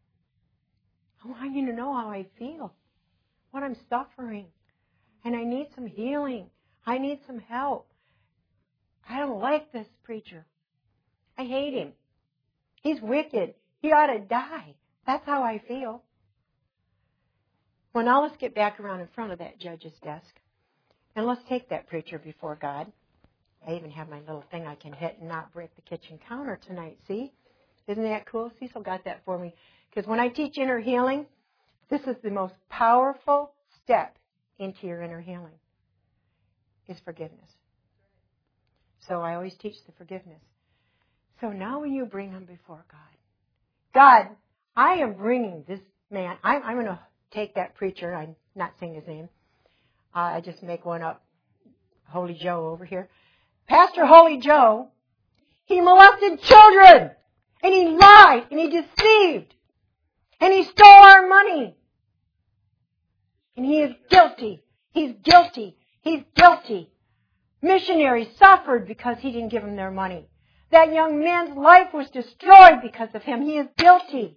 I want you to know how I feel, what I'm suffering. And I need some healing. I need some help. I don't like this preacher. I hate him. He's wicked. He ought to die. That's how I feel. Well, now let's get back around in front of that judge's desk. And let's take that preacher before God. I even have my little thing I can hit and not break the kitchen counter tonight. See? Isn't that cool? Cecil got that for me. Because when I teach inner healing, this is the most powerful step into your inner healing, is forgiveness. So I always teach the forgiveness. So now when you bring him before God, God, I am bringing this man. I'm going to take that preacher. I'm not saying his name. I just make one up. Holy Joe over here. Pastor Holy Joe, he molested children. And he lied. And he deceived. And he stole our money. And he is guilty. He's guilty. He's guilty. Missionaries suffered because he didn't give them their money. That young man's life was destroyed because of him. He is guilty.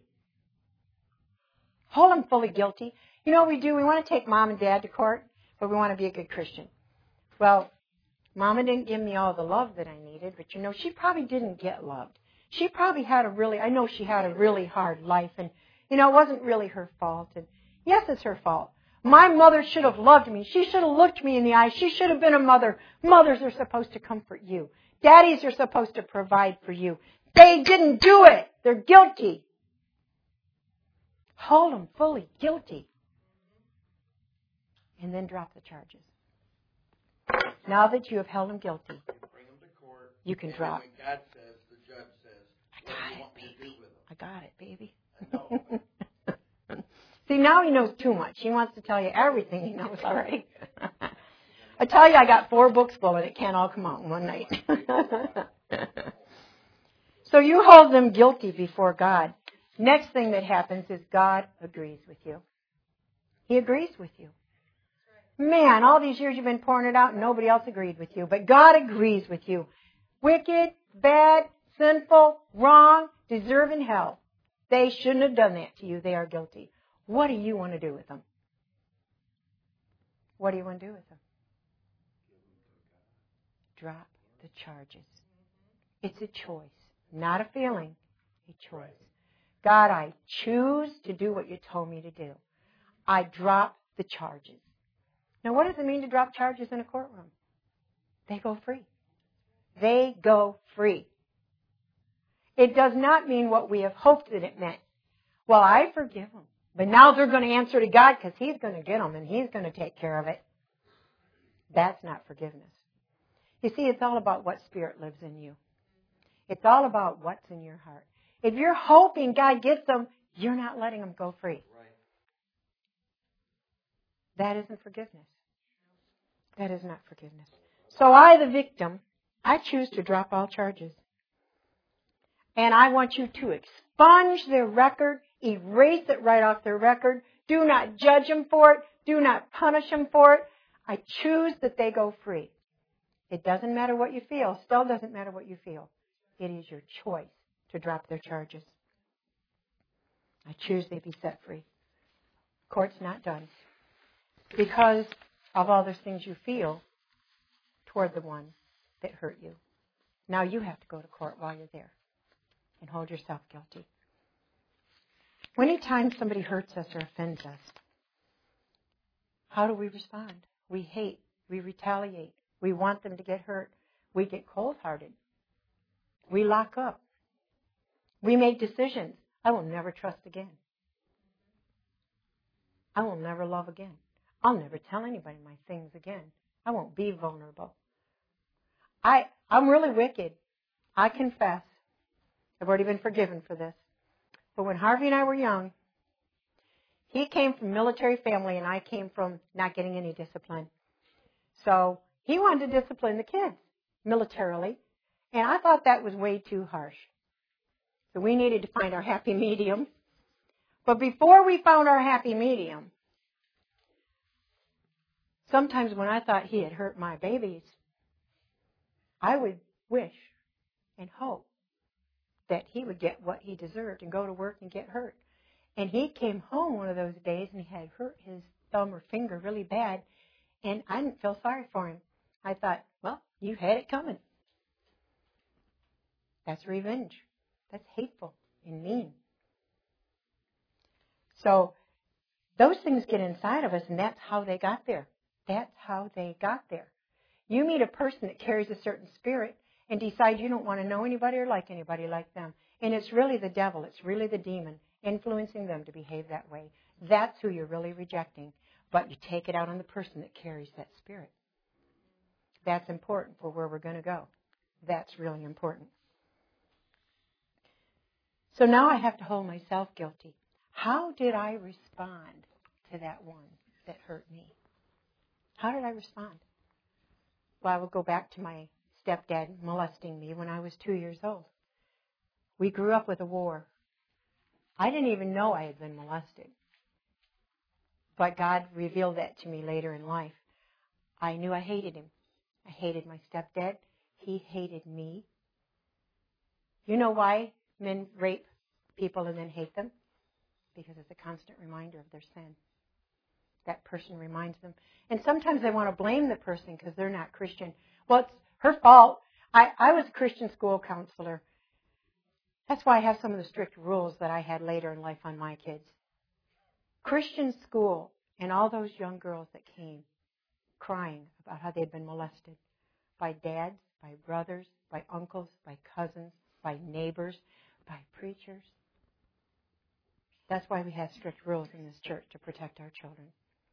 Hold him fully guilty. You know what we do? We want to take mom and dad to court, but we want to be a good Christian. Well, Mama didn't give me all the love that I needed, but you know, she probably didn't get loved. She probably had I know she had a really hard life, and you know, it wasn't really her fault. And yes, it's her fault. My mother should have loved me. She should have looked me in the eye. She should have been a mother. Mothers are supposed to comfort you. Daddies are supposed to provide for you. They didn't do it. They're guilty. Hold them fully guilty. And then drop the charges. Now that you have held them guilty, You bring them to court. You can drop. When God says, the judge says, what do you want me to do with them? I got it, baby. I know. See, now he knows too much. He wants to tell you everything he knows already. I tell you, I got 4 books full, and it can't all come out in one night. So you hold them guilty before God. Next thing that happens is God agrees with you. He agrees with you. Man, all these years you've been pouring it out and nobody else agreed with you. But God agrees with you. Wicked, bad, sinful, wrong, deserving hell. They shouldn't have done that to you. They are guilty. What do you want to do with them? What do you want to do with them? Drop the charges. It's a choice, not a feeling, a choice. God, I choose to do what you told me to do. I drop the charges. Now, what does it mean to drop charges in a courtroom? They go free. They go free. It does not mean what we have hoped that it meant. Well, I forgive them. But now they're going to answer to God because He's going to get them and He's going to take care of it. That's not forgiveness. You see, it's all about what spirit lives in you. It's all about what's in your heart. If you're hoping God gets them, you're not letting them go free. That isn't forgiveness. That is not forgiveness. So I, the victim, I choose to drop all charges. And I want you to expunge their record, erase it right off their record. Do not judge them for it. Do not punish them for it. I choose that they go free. It doesn't matter what you feel. Still doesn't matter what you feel. It is your choice to drop their charges. I choose they be set free. Court's not done. Because of all those things you feel toward the one that hurt you. Now you have to go to court while you're there and hold yourself guilty. Anytime somebody hurts us or offends us, how do we respond? We hate We retaliate. We want them to get hurt. We get cold-hearted. We lock up. We make decisions. I will never trust again. I will never love again. I'll never tell anybody my things again. I won't be vulnerable. I'm really wicked. I confess. I've already been forgiven for this. But when Harvey and I were young, he came from a military family and I came from not getting any discipline. So he wanted to discipline the kids militarily. And I thought that was way too harsh. So we needed to find our happy medium. But before we found our happy medium, sometimes when I thought he had hurt my babies, I would wish and hope that he would get what he deserved and go to work and get hurt. And he came home one of those days and he had hurt his thumb or finger really bad, and I didn't feel sorry for him. I thought, well, you had it coming. That's revenge. That's hateful and mean. So those things get inside of us, and that's how they got there. That's how they got there. You meet a person that carries a certain spirit and decide you don't want to know anybody or like anybody like them. And it's really the devil. It's really the demon influencing them to behave that way. That's who you're really rejecting. But you take it out on the person that carries that spirit. That's important for where we're going to go. That's really important. So now I have to hold myself guilty. How did I respond to that one that hurt me? How did I respond? Well, I will go back to my stepdad molesting me when I was 2 years old. We grew up with a war. I didn't even know I had been molested. But God revealed that to me later in life. I knew I hated him. I hated my stepdad. He hated me. You know why men rape people and then hate them? Because it's a constant reminder of their sin. That person reminds them. And sometimes they want to blame the person because they're not Christian. Well, it's her fault. I was a Christian school counselor. That's why I have some of the strict rules that I had later in life on my kids. Christian school and all those young girls that came crying about how they'd been molested by dads, by brothers, by uncles, by cousins, by neighbors, by preachers. That's why we have strict rules in this church to protect our children.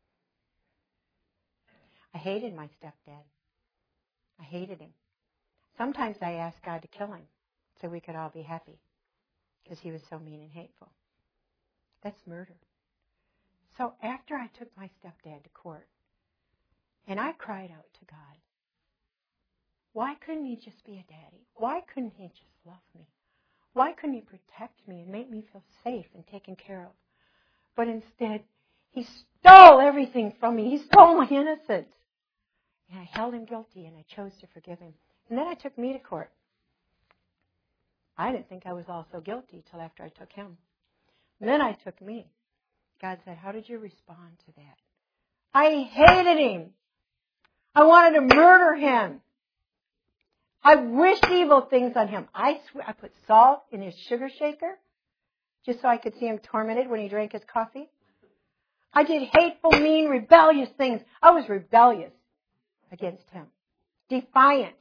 I hated my stepdad. I hated him. Sometimes I asked God to kill him so we could all be happy because he was so mean and hateful. That's murder. So after I took my stepdad to court and I cried out to God, why couldn't he just be a daddy? Why couldn't he just love me? Why couldn't he protect me and make me feel safe and taken care of? But instead, he stole everything from me. He stole my innocence. And I held him guilty and I chose to forgive him. And then I took me to court. I didn't think I was all so guilty till after I took him. And then I took me. God said, how did you respond to that? I hated him. I wanted to murder him. I wished evil things on him. I put salt in his sugar shaker just so I could see him tormented when he drank his coffee. I did hateful, mean, rebellious things. I was rebellious against him. Defiant.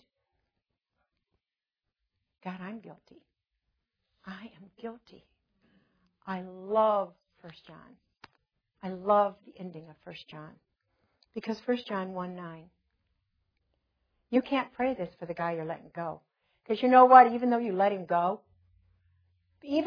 God, I'm guilty. I am guilty. I love 1 John. I love the ending of 1 John. Because 1 John 1:9. You can't pray this for the guy you're letting go. Because you know what? Even though you let him go, he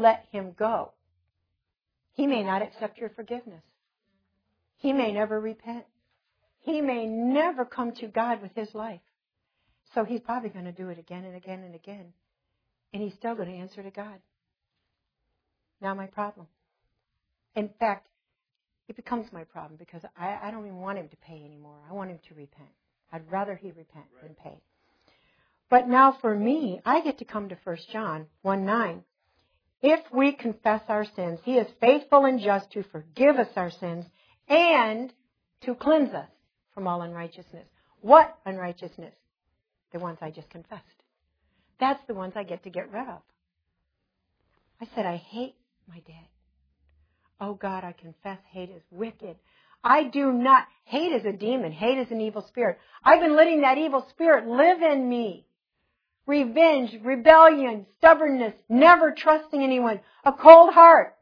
may not accept your forgiveness. He may never repent. He may never come to God with his life. So he's probably going to do it again and again and again. And he's still going to answer to God. Now my problem. In fact, it becomes my problem because I don't even want him to pay anymore. I want him to repent. I'd rather he repent than pay. But now for me, I get to come to 1 John 1:9. If we confess our sins, he is faithful and just to forgive us our sins and to cleanse us from all unrighteousness. What unrighteousness? The ones I just confessed. That's the ones I get to get rid of. I said, I hate my dad. Oh God, I confess hate is wicked. I do not. Hate is a demon. Hate is an evil spirit. I've been letting that evil spirit live in me. Revenge, rebellion, stubbornness, never trusting anyone, a cold heart.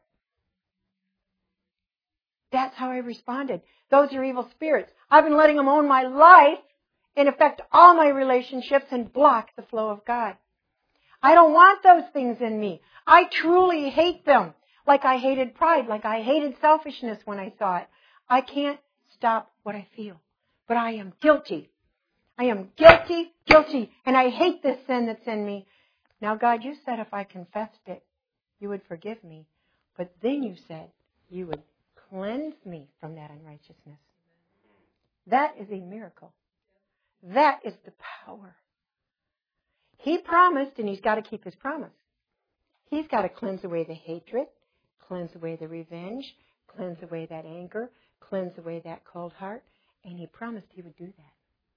That's how I responded. Those are evil spirits. I've been letting them own my life and affect all my relationships and block the flow of God. I don't want those things in me. I truly hate them. Like I hated pride, like I hated selfishness when I saw it. I can't stop what I feel. But I am guilty. I am guilty, and I hate this sin that's in me. Now, God, you said if I confessed it, you would forgive me. But then you said you would cleanse me from that unrighteousness. That is a miracle. That is the power. He promised, and He's got to keep His promise. He's got to cleanse away the hatred, cleanse away the revenge, cleanse away that anger, cleanse away that cold heart, and He promised He would do that.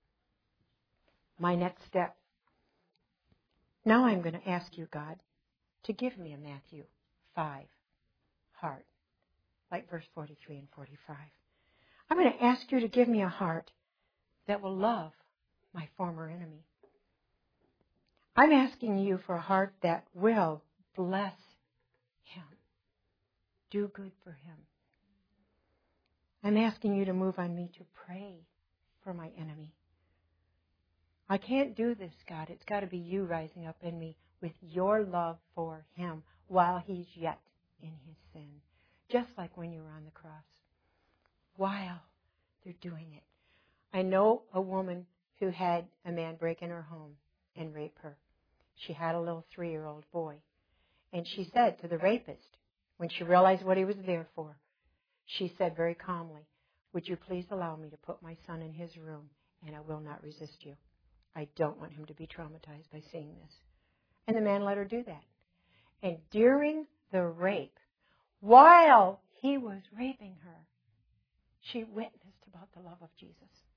My next step. Now I'm going to ask you, God, to give me a Matthew 5 heart, like verse 43 and 45. I'm going to ask you to give me a heart that will love my former enemy. I'm asking you for a heart that will bless him, do good for him. I'm asking you to move on me to pray for my enemy. I can't do this, God. It's got to be you rising up in me with your love for him while he's yet in his sin. Just like when you were on the cross. While they're doing it. I know a woman who had a man break in her home and rape her. She had a little 3-year-old boy. And she said to the rapist, when she realized what he was there for, she said very calmly, "Would you please allow me to put my son in his room, and I will not resist you. I don't want him to be traumatized by seeing this." And the man let her do that. And during the rape, while he was raping her, she witnessed about the love of Jesus.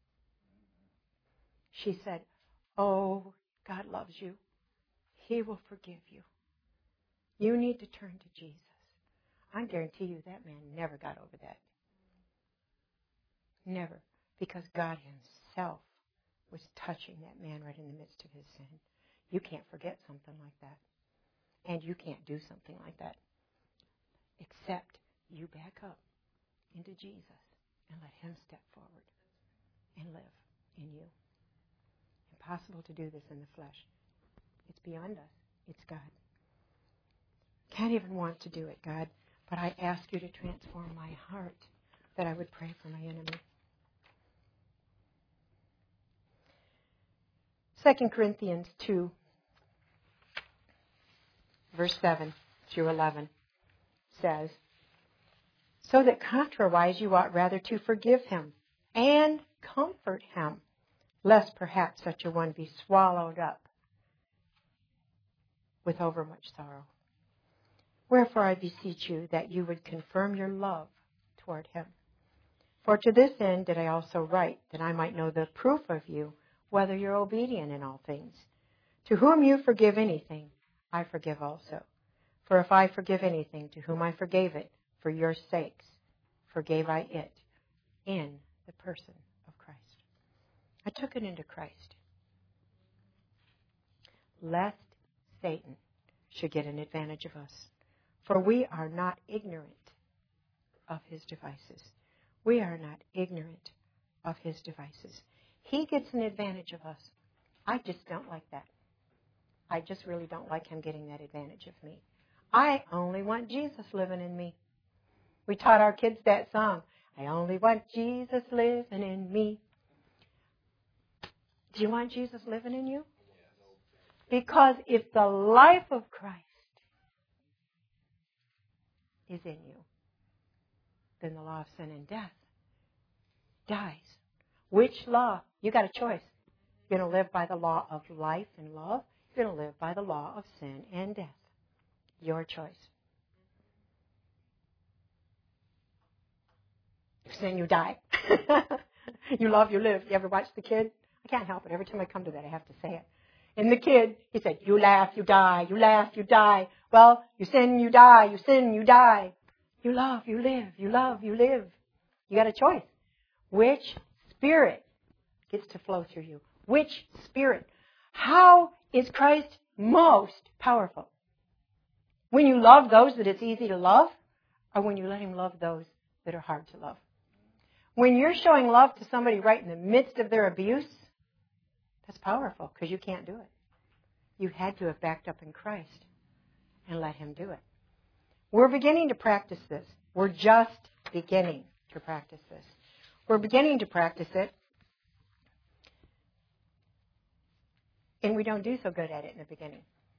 She said, "Oh, God loves you. He will forgive you. You need to turn to Jesus." I guarantee you that man never got over that. Never. Because God himself was touching that man right in the midst of his sin. You can't forget something like that. And you can't do something like that. Except you back up into Jesus and let him step forward and live in you. Impossible to do this in the flesh. It's beyond us. It's God. Can't even want to do it, God. But I ask you to transform my heart that I would pray for my enemy. 2 Corinthians 2, verse 7 through 11 says, "So that contrariwise you ought rather to forgive him and comfort him, lest perhaps such a one be swallowed up with overmuch sorrow. Wherefore I beseech you that you would confirm your love toward him. For to this end did I also write, that I might know the proof of you, whether you're obedient in all things. To whom you forgive anything, I forgive also. For if I forgive anything, to whom I forgave it, for your sakes, forgave I it in the person of Christ." I took it into Christ. Lest Satan should get an advantage of us. For we are not ignorant of his devices. We are not ignorant of his devices. He gets an advantage of us. I just don't like that. I just really don't like him getting that advantage of me. I only want Jesus living in me. We taught our kids that song. I only want Jesus living in me. Do you want Jesus living in you? Because if the life of Christ is in you, then the law of sin and death dies. Which law? You got a choice. You're going to live by the law of life and love. You're going to live by the law of sin and death. Your choice. You sin, you die. You love, you live. You ever watch The Kid? I can't help it. Every time I come to that, I have to say it. In The Kid, he said, "You laugh, you die. You laugh, you die." Well, you sin, you die. You sin, you die. You love, you live. You love, you live. You got a choice. Which Spirit gets to flow through you? Which Spirit? How is Christ most powerful? When you love those that it's easy to love, or when you let Him love those that are hard to love? When you're showing love to somebody right in the midst of their abuse, that's powerful because you can't do it. You had to have backed up in Christ and let Him do it. We're beginning to practice this. We're just beginning to practice this. We're beginning to practice it, and we don't do so good at it in the beginning.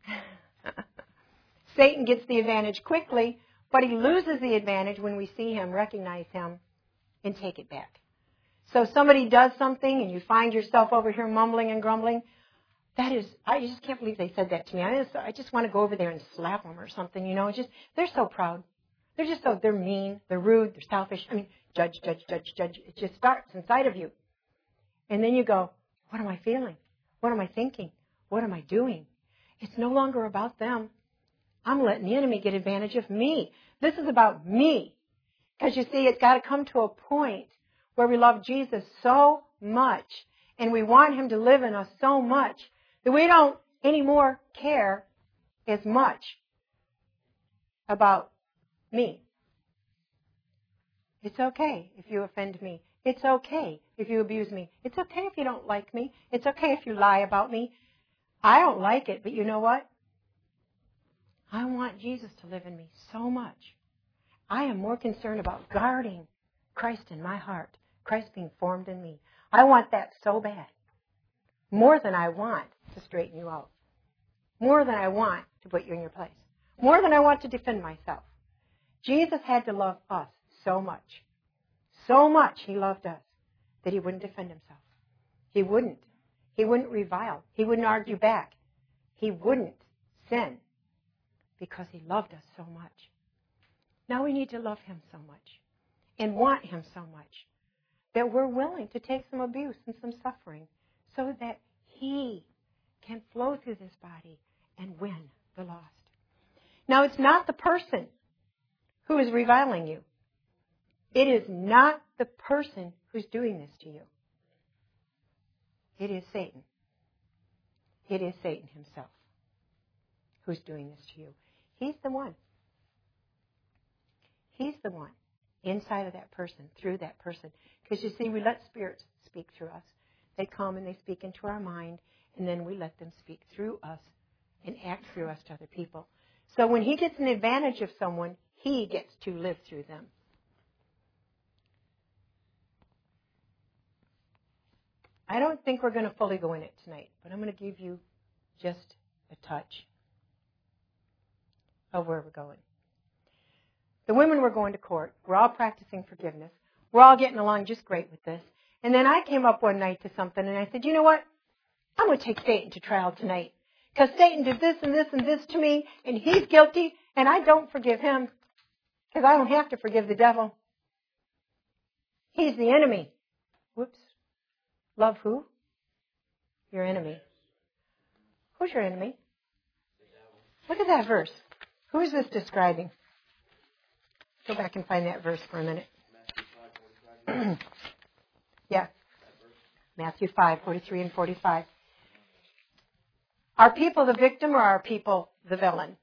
Satan gets the advantage quickly, but he loses the advantage when we see him, recognize him, and take it back. So somebody does something and you find yourself over here mumbling and grumbling. I just can't believe they said that to me. I just want to go over there and slap them or something, they're so proud. They're mean, they're rude, they're selfish. Judge. It just starts inside of you. And then you go, what am I feeling? What am I thinking? What am I doing? It's no longer about them. I'm letting the enemy get advantage of me. This is about me. Because you see, it's got to come to a point where we love Jesus so much and we want Him to live in us so much that we don't anymore care as much about me. It's okay if you offend me. It's okay if you abuse me. It's okay if you don't like me. It's okay if you lie about me. I don't like it, but you know what? I want Jesus to live in me so much. I am more concerned about guarding Christ in my heart, Christ being formed in me. I want that so bad. More than I want to straighten you out. More than I want to put you in your place. More than I want to defend myself. Jesus had to love us so much. So much He loved us that He wouldn't defend Himself. He wouldn't. He wouldn't revile. He wouldn't argue back. He wouldn't sin because He loved us so much. Now we need to love Him so much and want Him so much that we're willing to take some abuse and some suffering so that He can flow through this body and win the lost. Now it's not the person who is reviling you. It is not the person who's doing this to you. It is Satan. It is Satan himself who's doing this to you. He's the one. He's the one inside of that person, through that person. Because you see, we let spirits speak through us. They come and they speak into our mind, and then we let them speak through us and act through us to other people. So when he gets an advantage of someone, he gets to live through them. I don't think we're going to fully go in it tonight, but I'm going to give you just a touch of where we're going. The women were going to court. We're all practicing forgiveness. We're all getting along just great with this. And then I came up one night to something, and I said, you know what? I'm going to take Satan to trial tonight. Because Satan did this and this and this to me, and he's guilty, and I don't forgive him. Because I don't have to forgive the devil. He's the enemy. Whoops. Love who? Your enemy. Who's your enemy? Look at that verse. Who is this describing? Go back and find that verse for a minute. Yeah. Matthew 5, 43 and 45. Are people the victim or are people the villain?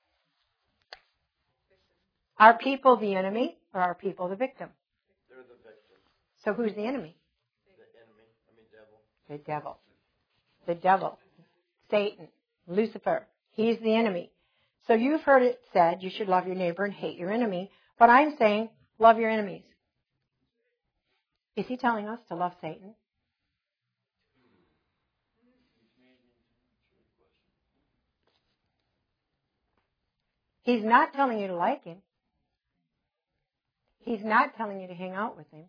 Are people the enemy or are people the victim? They're the victim. So who's the enemy? The devil. The devil. The devil. Satan. Lucifer. He's the enemy. So you've heard it said you should love your neighbor and hate your enemy. But I'm saying love your enemies. Is he telling us to love Satan? He's not telling you to like him. He's not telling you to hang out with him.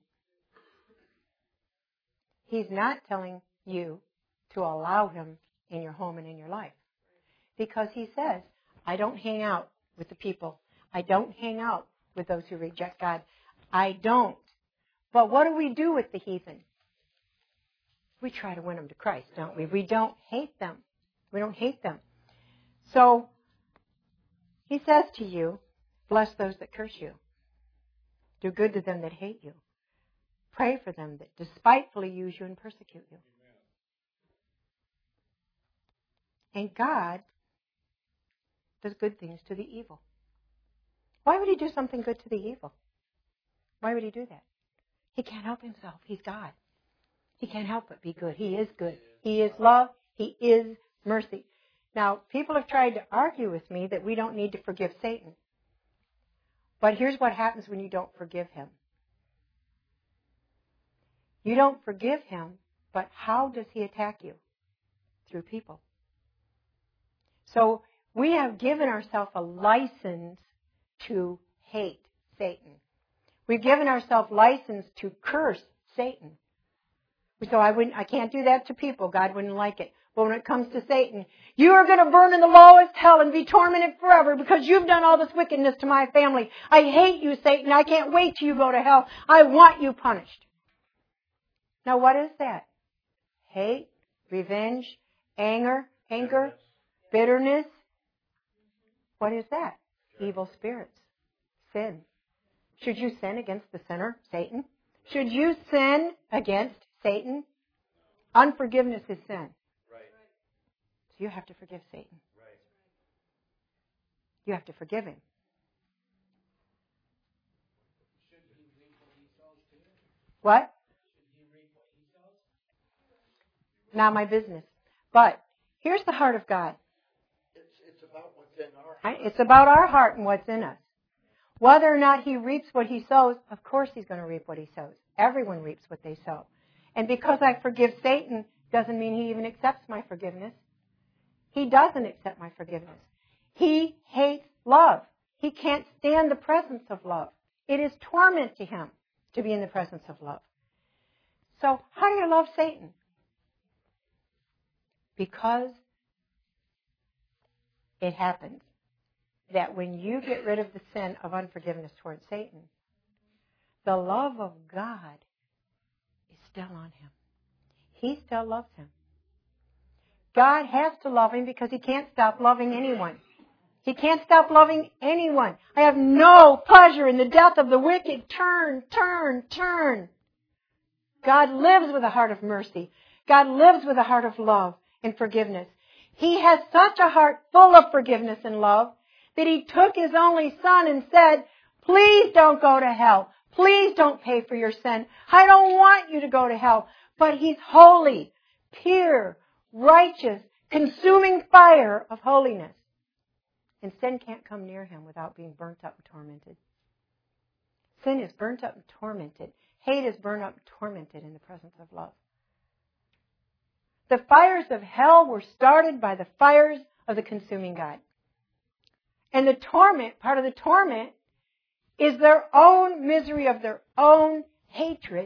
He's not telling you to allow him in your home and in your life. Because he says, I don't hang out with the people. I don't hang out with those who reject God. I don't. But what do we do with the heathen? We try to win them to Christ, don't we? We don't hate them. We don't hate them. So, he says to you, bless those that curse you. Do good to them that hate you. Pray for them that despitefully use you and persecute you. And God does good things to the evil. Why would he do something good to the evil? Why would he do that? He can't help himself. He's God. He can't help but be good. He is good. He is love. He is mercy. Now, people have tried to argue with me that we don't need to forgive Satan. But here's what happens when you don't forgive him. You don't forgive him, but how does he attack you? Through people. So we have given ourselves a license to hate Satan. We've given ourselves license to curse Satan. So I can't do that to people. God wouldn't like it. But when it comes to Satan, you are going to burn in the lowest hell and be tormented forever because you've done all this wickedness to my family. I hate you, Satan. I can't wait till you go to hell. I want you punished. Now what is that? Hate, revenge, anger, bitterness. What is that? Evil spirits. Sin. Should you sin against the sinner, Satan? Should you sin against Satan? Unforgiveness is sin. Right. So you have to forgive Satan. Right. You have to forgive him. Should he reap what he sows too? What? Should he reap what he sows? Not my business. But here's the heart of God. It's about what's in our heart. It's about our heart and what's in us. Whether or not he reaps what he sows, of course he's going to reap what he sows. Everyone reaps what they sow. And because I forgive Satan doesn't mean he even accepts my forgiveness. He doesn't accept my forgiveness. He hates love. He can't stand the presence of love. It is torment to him to be in the presence of love. So how do you love Satan? Because it happens that when you get rid of the sin of unforgiveness towards Satan, the love of God is still on him. He still loves him. God has to love him because he can't stop loving anyone. He can't stop loving anyone. I have no pleasure in the death of the wicked. Turn, turn, turn. God lives with a heart of mercy. God lives with a heart of love and forgiveness. He has such a heart full of forgiveness and love that he took his only son and said, please don't go to hell. Please don't pay for your sin. I don't want you to go to hell. But he's holy, pure, righteous, consuming fire of holiness. And sin can't come near him without being burnt up and tormented. Sin is burnt up and tormented. Hate is burnt up and tormented in the presence of love. The fires of hell were started by the fires of the consuming God. And the torment, part of the torment, is their own misery of their own hatred.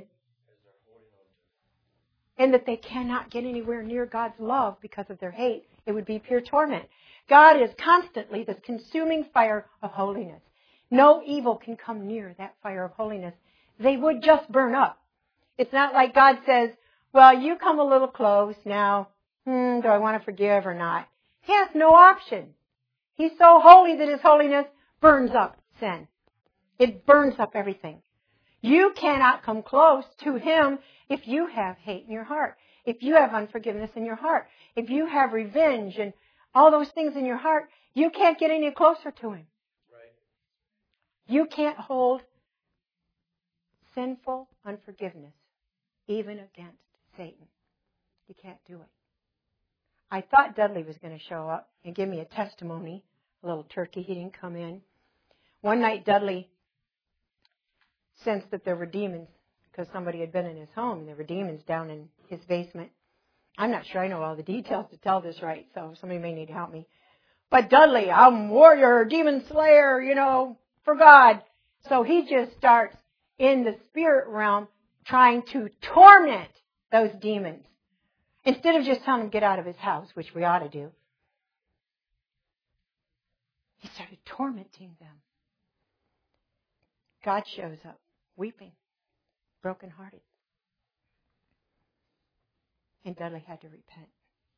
And that they cannot get anywhere near God's love because of their hate. It would be pure torment. God is constantly this consuming fire of holiness. No evil can come near that fire of holiness. They would just burn up. It's not like God says, well, you come a little close now. Do I want to forgive or not? He has no option. He's so holy that his holiness burns up sin. It burns up everything. You cannot come close to him if you have hate in your heart, if you have unforgiveness in your heart, if you have revenge and all those things in your heart. You can't get any closer to him. Right. You can't hold sinful unforgiveness even against Satan. You can't do it. I thought Dudley was going to show up and give me a testimony, a little turkey. He didn't come in. One night Dudley sensed that there were demons because somebody had been in his home and there were demons down in his basement. I'm not sure I know all the details to tell this right, so somebody may need to help me. But Dudley, I'm warrior, demon slayer, for God. So he just starts in the spirit realm trying to torment those demons. Instead of just telling him to get out of his house, which we ought to do, he started tormenting them. God shows up, weeping, brokenhearted. And Dudley had to repent.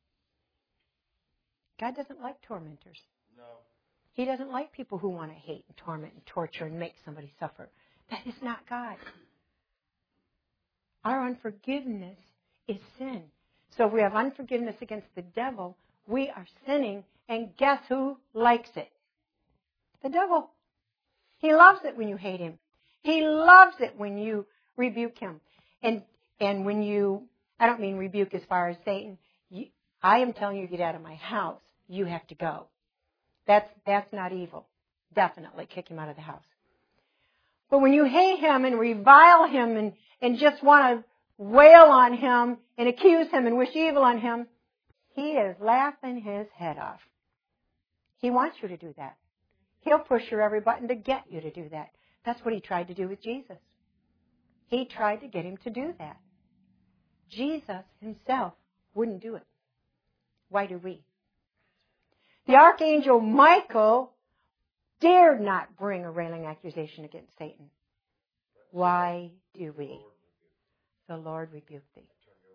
God doesn't like tormentors. No. He doesn't like people who want to hate and torment and torture and make somebody suffer. That is not God. Our unforgiveness is sin. So if we have unforgiveness against the devil, we are sinning. And guess who likes it? The devil. He loves it when you hate him. He loves it when you rebuke him. And when you, I don't mean rebuke as far as Satan. I am telling you to get out of my house. You have to go. That's not evil. Definitely kick him out of the house. But when you hate him and revile him and just want to wail on him and accuse him and wish evil on him, he is laughing his head off. He wants you to do that. He'll push your every button to get you to do that. That's what he tried to do with Jesus. He tried to get him to do that. Jesus himself wouldn't do it. Why do we? The archangel Michael dared not bring a railing accusation against Satan. Why do we? The Lord rebuked thee.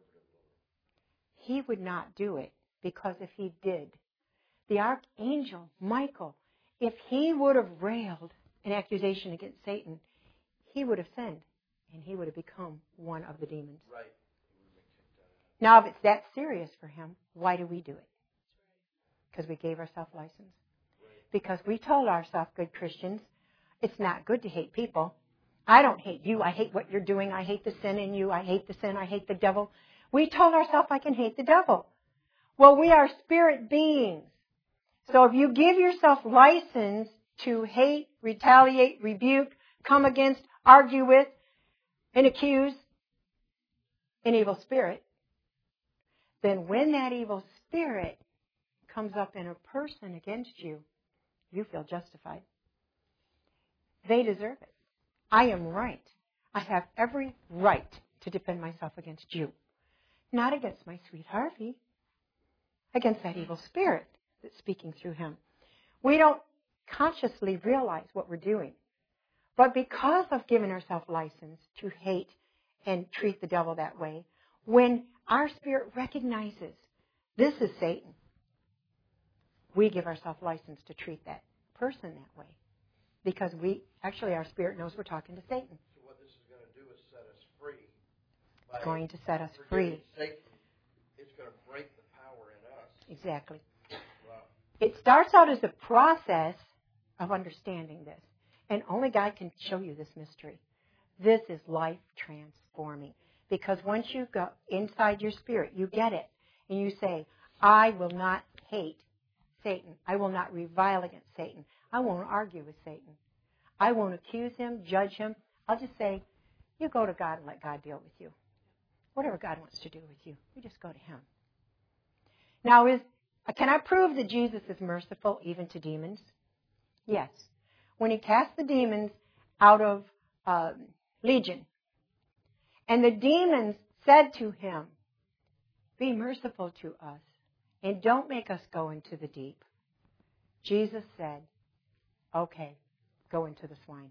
He would not do it, because if he did, the archangel Michael, if he would have railed an accusation against Satan, he would have sinned, and he would have become one of the demons. Right. Now, if it's that serious for him, why do we do it? Because we gave ourselves license. Because we told ourselves, good Christians, it's not good to hate people. I don't hate you. I hate what you're doing. I hate the sin in you. I hate the sin. I hate the devil. We told ourselves I can hate the devil. Well, we are spirit beings. So if you give yourself license to hate, retaliate, rebuke, come against, argue with, and accuse an evil spirit, then when that evil spirit comes up in a person against you, you feel justified. They deserve it. I am right. I have every right to defend myself against you. Not against my sweet Harvey. Against that evil spirit that's speaking through him. We don't consciously realize what we're doing. But because of giving ourselves license to hate and treat the devil that way, when our spirit recognizes this is Satan, we give ourselves license to treat that person that way. Because our spirit knows we're talking to Satan. So what this is going to do is set us free. It's going to set us forgiving free. Satan, it's going to break the power in us. Exactly. Wow. It starts out as a process of understanding this. And only God can show you this mystery. This is life transforming. Because once you go inside your spirit, you get it. And you say, I will not hate Satan. I will not revile against Satan. I won't argue with Satan. I won't accuse him, judge him. I'll just say, you go to God and let God deal with you. Whatever God wants to do with you, you just go to him. Now, can I prove that Jesus is merciful even to demons? Yes. When he cast the demons out of Legion, and the demons said to him, be merciful to us, and don't make us go into the deep. Jesus said, okay, go into the swine.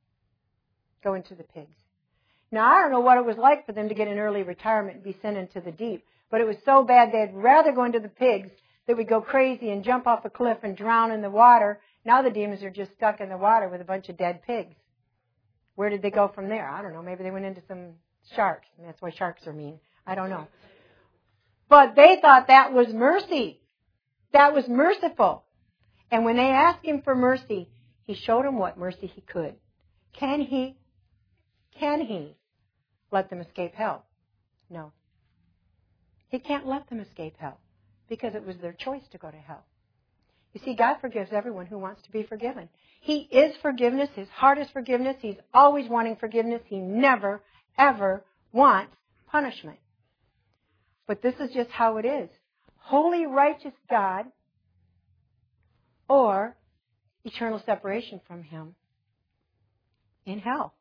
Go into the pigs. Now, I don't know what it was like for them to get an early retirement and be sent into the deep, but it was so bad they'd rather go into the pigs that would go crazy and jump off a cliff and drown in the water. Now the demons are just stuck in the water with a bunch of dead pigs. Where did they go from there? I don't know. Maybe they went into some sharks, and that's why sharks are mean. I don't know. But they thought that was mercy. That was merciful. And when they asked him for mercy, he showed them what mercy he could. Can he let them escape hell? No. He can't let them escape hell because it was their choice to go to hell. You see, God forgives everyone who wants to be forgiven. He is forgiveness. His heart is forgiveness. He's always wanting forgiveness. He never, ever wants punishment. But this is just how it is. Holy, righteous God or eternal separation from him in hell.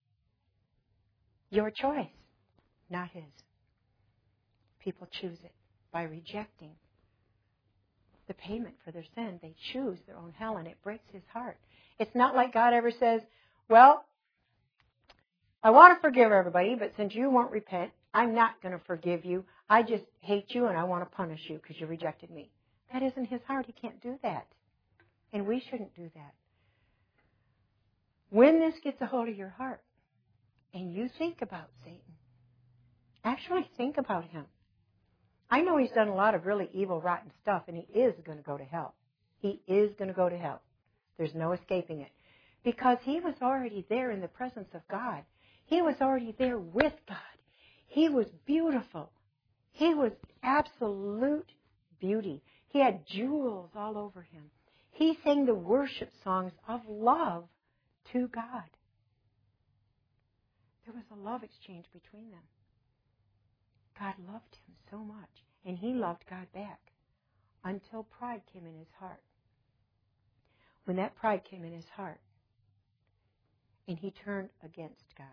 Your choice, not his. People choose it by rejecting the payment for their sin. They choose their own hell, and it breaks his heart. It's not like God ever says, well, I want to forgive everybody, but since you won't repent, I'm not going to forgive you. I just hate you, and I want to punish you because you rejected me. That isn't his heart. He can't do that. And we shouldn't do that. When this gets a hold of your heart, and you think about Satan, Actually think about him. I know he's done a lot of really evil, rotten stuff, and he is going to go to hell. He is going to go to hell. There's no escaping it. Because he was already there in the presence of God. He was already there with God. He was beautiful. He was absolute beauty. He had jewels all over him. He sang the worship songs of love to God. There was a love exchange between them. God loved him so much, and he loved God back until pride came in his heart. When that pride came in his heart, and he turned against God,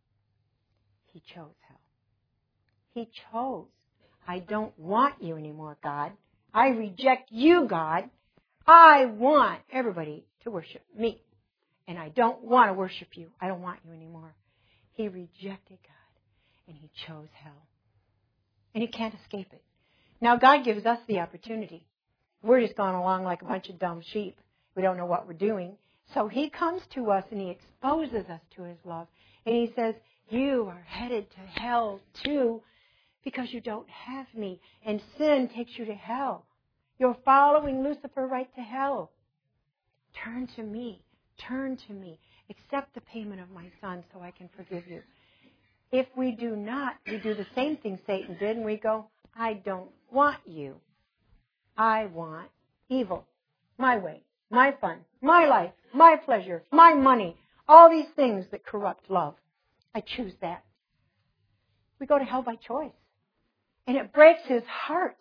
he chose hell. He chose, I don't want you anymore, God. I reject you, God. I want everybody to worship me. And I don't want to worship you. I don't want you anymore. He rejected God, and he chose hell. And he can't escape it. Now, God gives us the opportunity. We're just going along like a bunch of dumb sheep. We don't know what we're doing. So he comes to us and he exposes us to his love. And he says, you are headed to hell too because you don't have me. And sin takes you to hell. You're following Lucifer right to hell. Turn to me. Turn to me. Accept the payment of my son so I can forgive you. If we do not, we do the same thing Satan did, and we go, I don't want you. I want evil. My way, my fun, my life, my pleasure, my money. All these things that corrupt love. I choose that. We go to hell by choice. And it breaks his heart.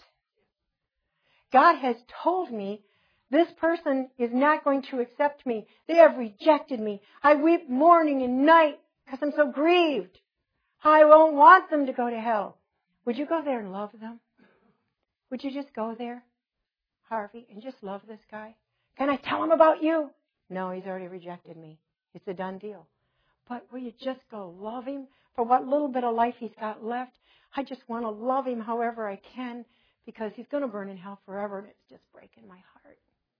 God has told me this person is not going to accept me. They have rejected me. I weep morning and night because I'm so grieved. I won't want them to go to hell. Would you go there and love them? Would you just go there, Harvey, and just love this guy? Can I tell him about you? No, he's already rejected me. It's a done deal. But will you just go love him for what little bit of life he's got left? I just want to love him however I can because he's going to burn in hell forever, and it's just breaking my heart.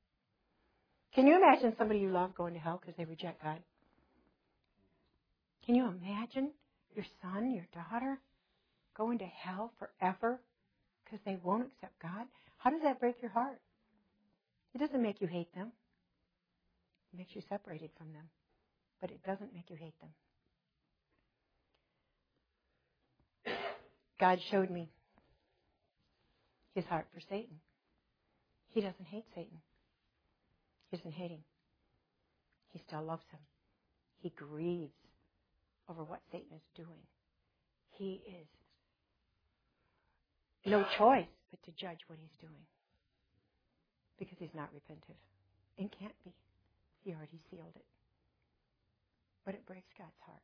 Can you imagine somebody you love going to hell because they reject God? Can you imagine your son, your daughter, going to hell forever because they won't accept God? How does that break your heart? It doesn't make you hate them. It makes you separated from them. But it doesn't make you hate them. God showed me his heart for Satan. He doesn't hate Satan. He doesn't hate him. He still loves him. He grieves over what Satan is doing. He is no choice but to judge what he's doing because he's not repentive and can't be. He already sealed it. But it breaks God's heart.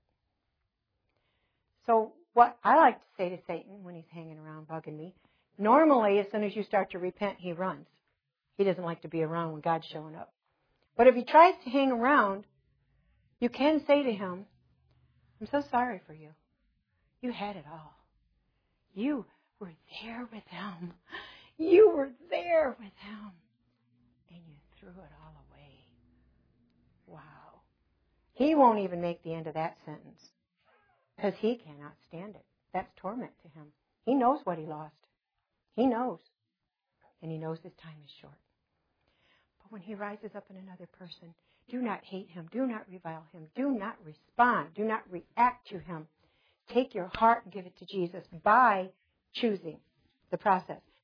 So what I like to say to Satan when he's hanging around bugging me, normally as soon as you start to repent, he runs. He doesn't like to be around when God's showing up. But if he tries to hang around, you can say to him, I'm so sorry for you. You had it all. You were there with him. You were there with him. And you threw it all away. Wow. He won't even make the end of that sentence because he cannot stand it. That's torment to him. He knows what he lost. He knows. And he knows his time is short. But when he rises up in another person, do not hate him. Do not revile him. Do not respond. Do not react to him. Take your heart and give it to Jesus by choosing the process.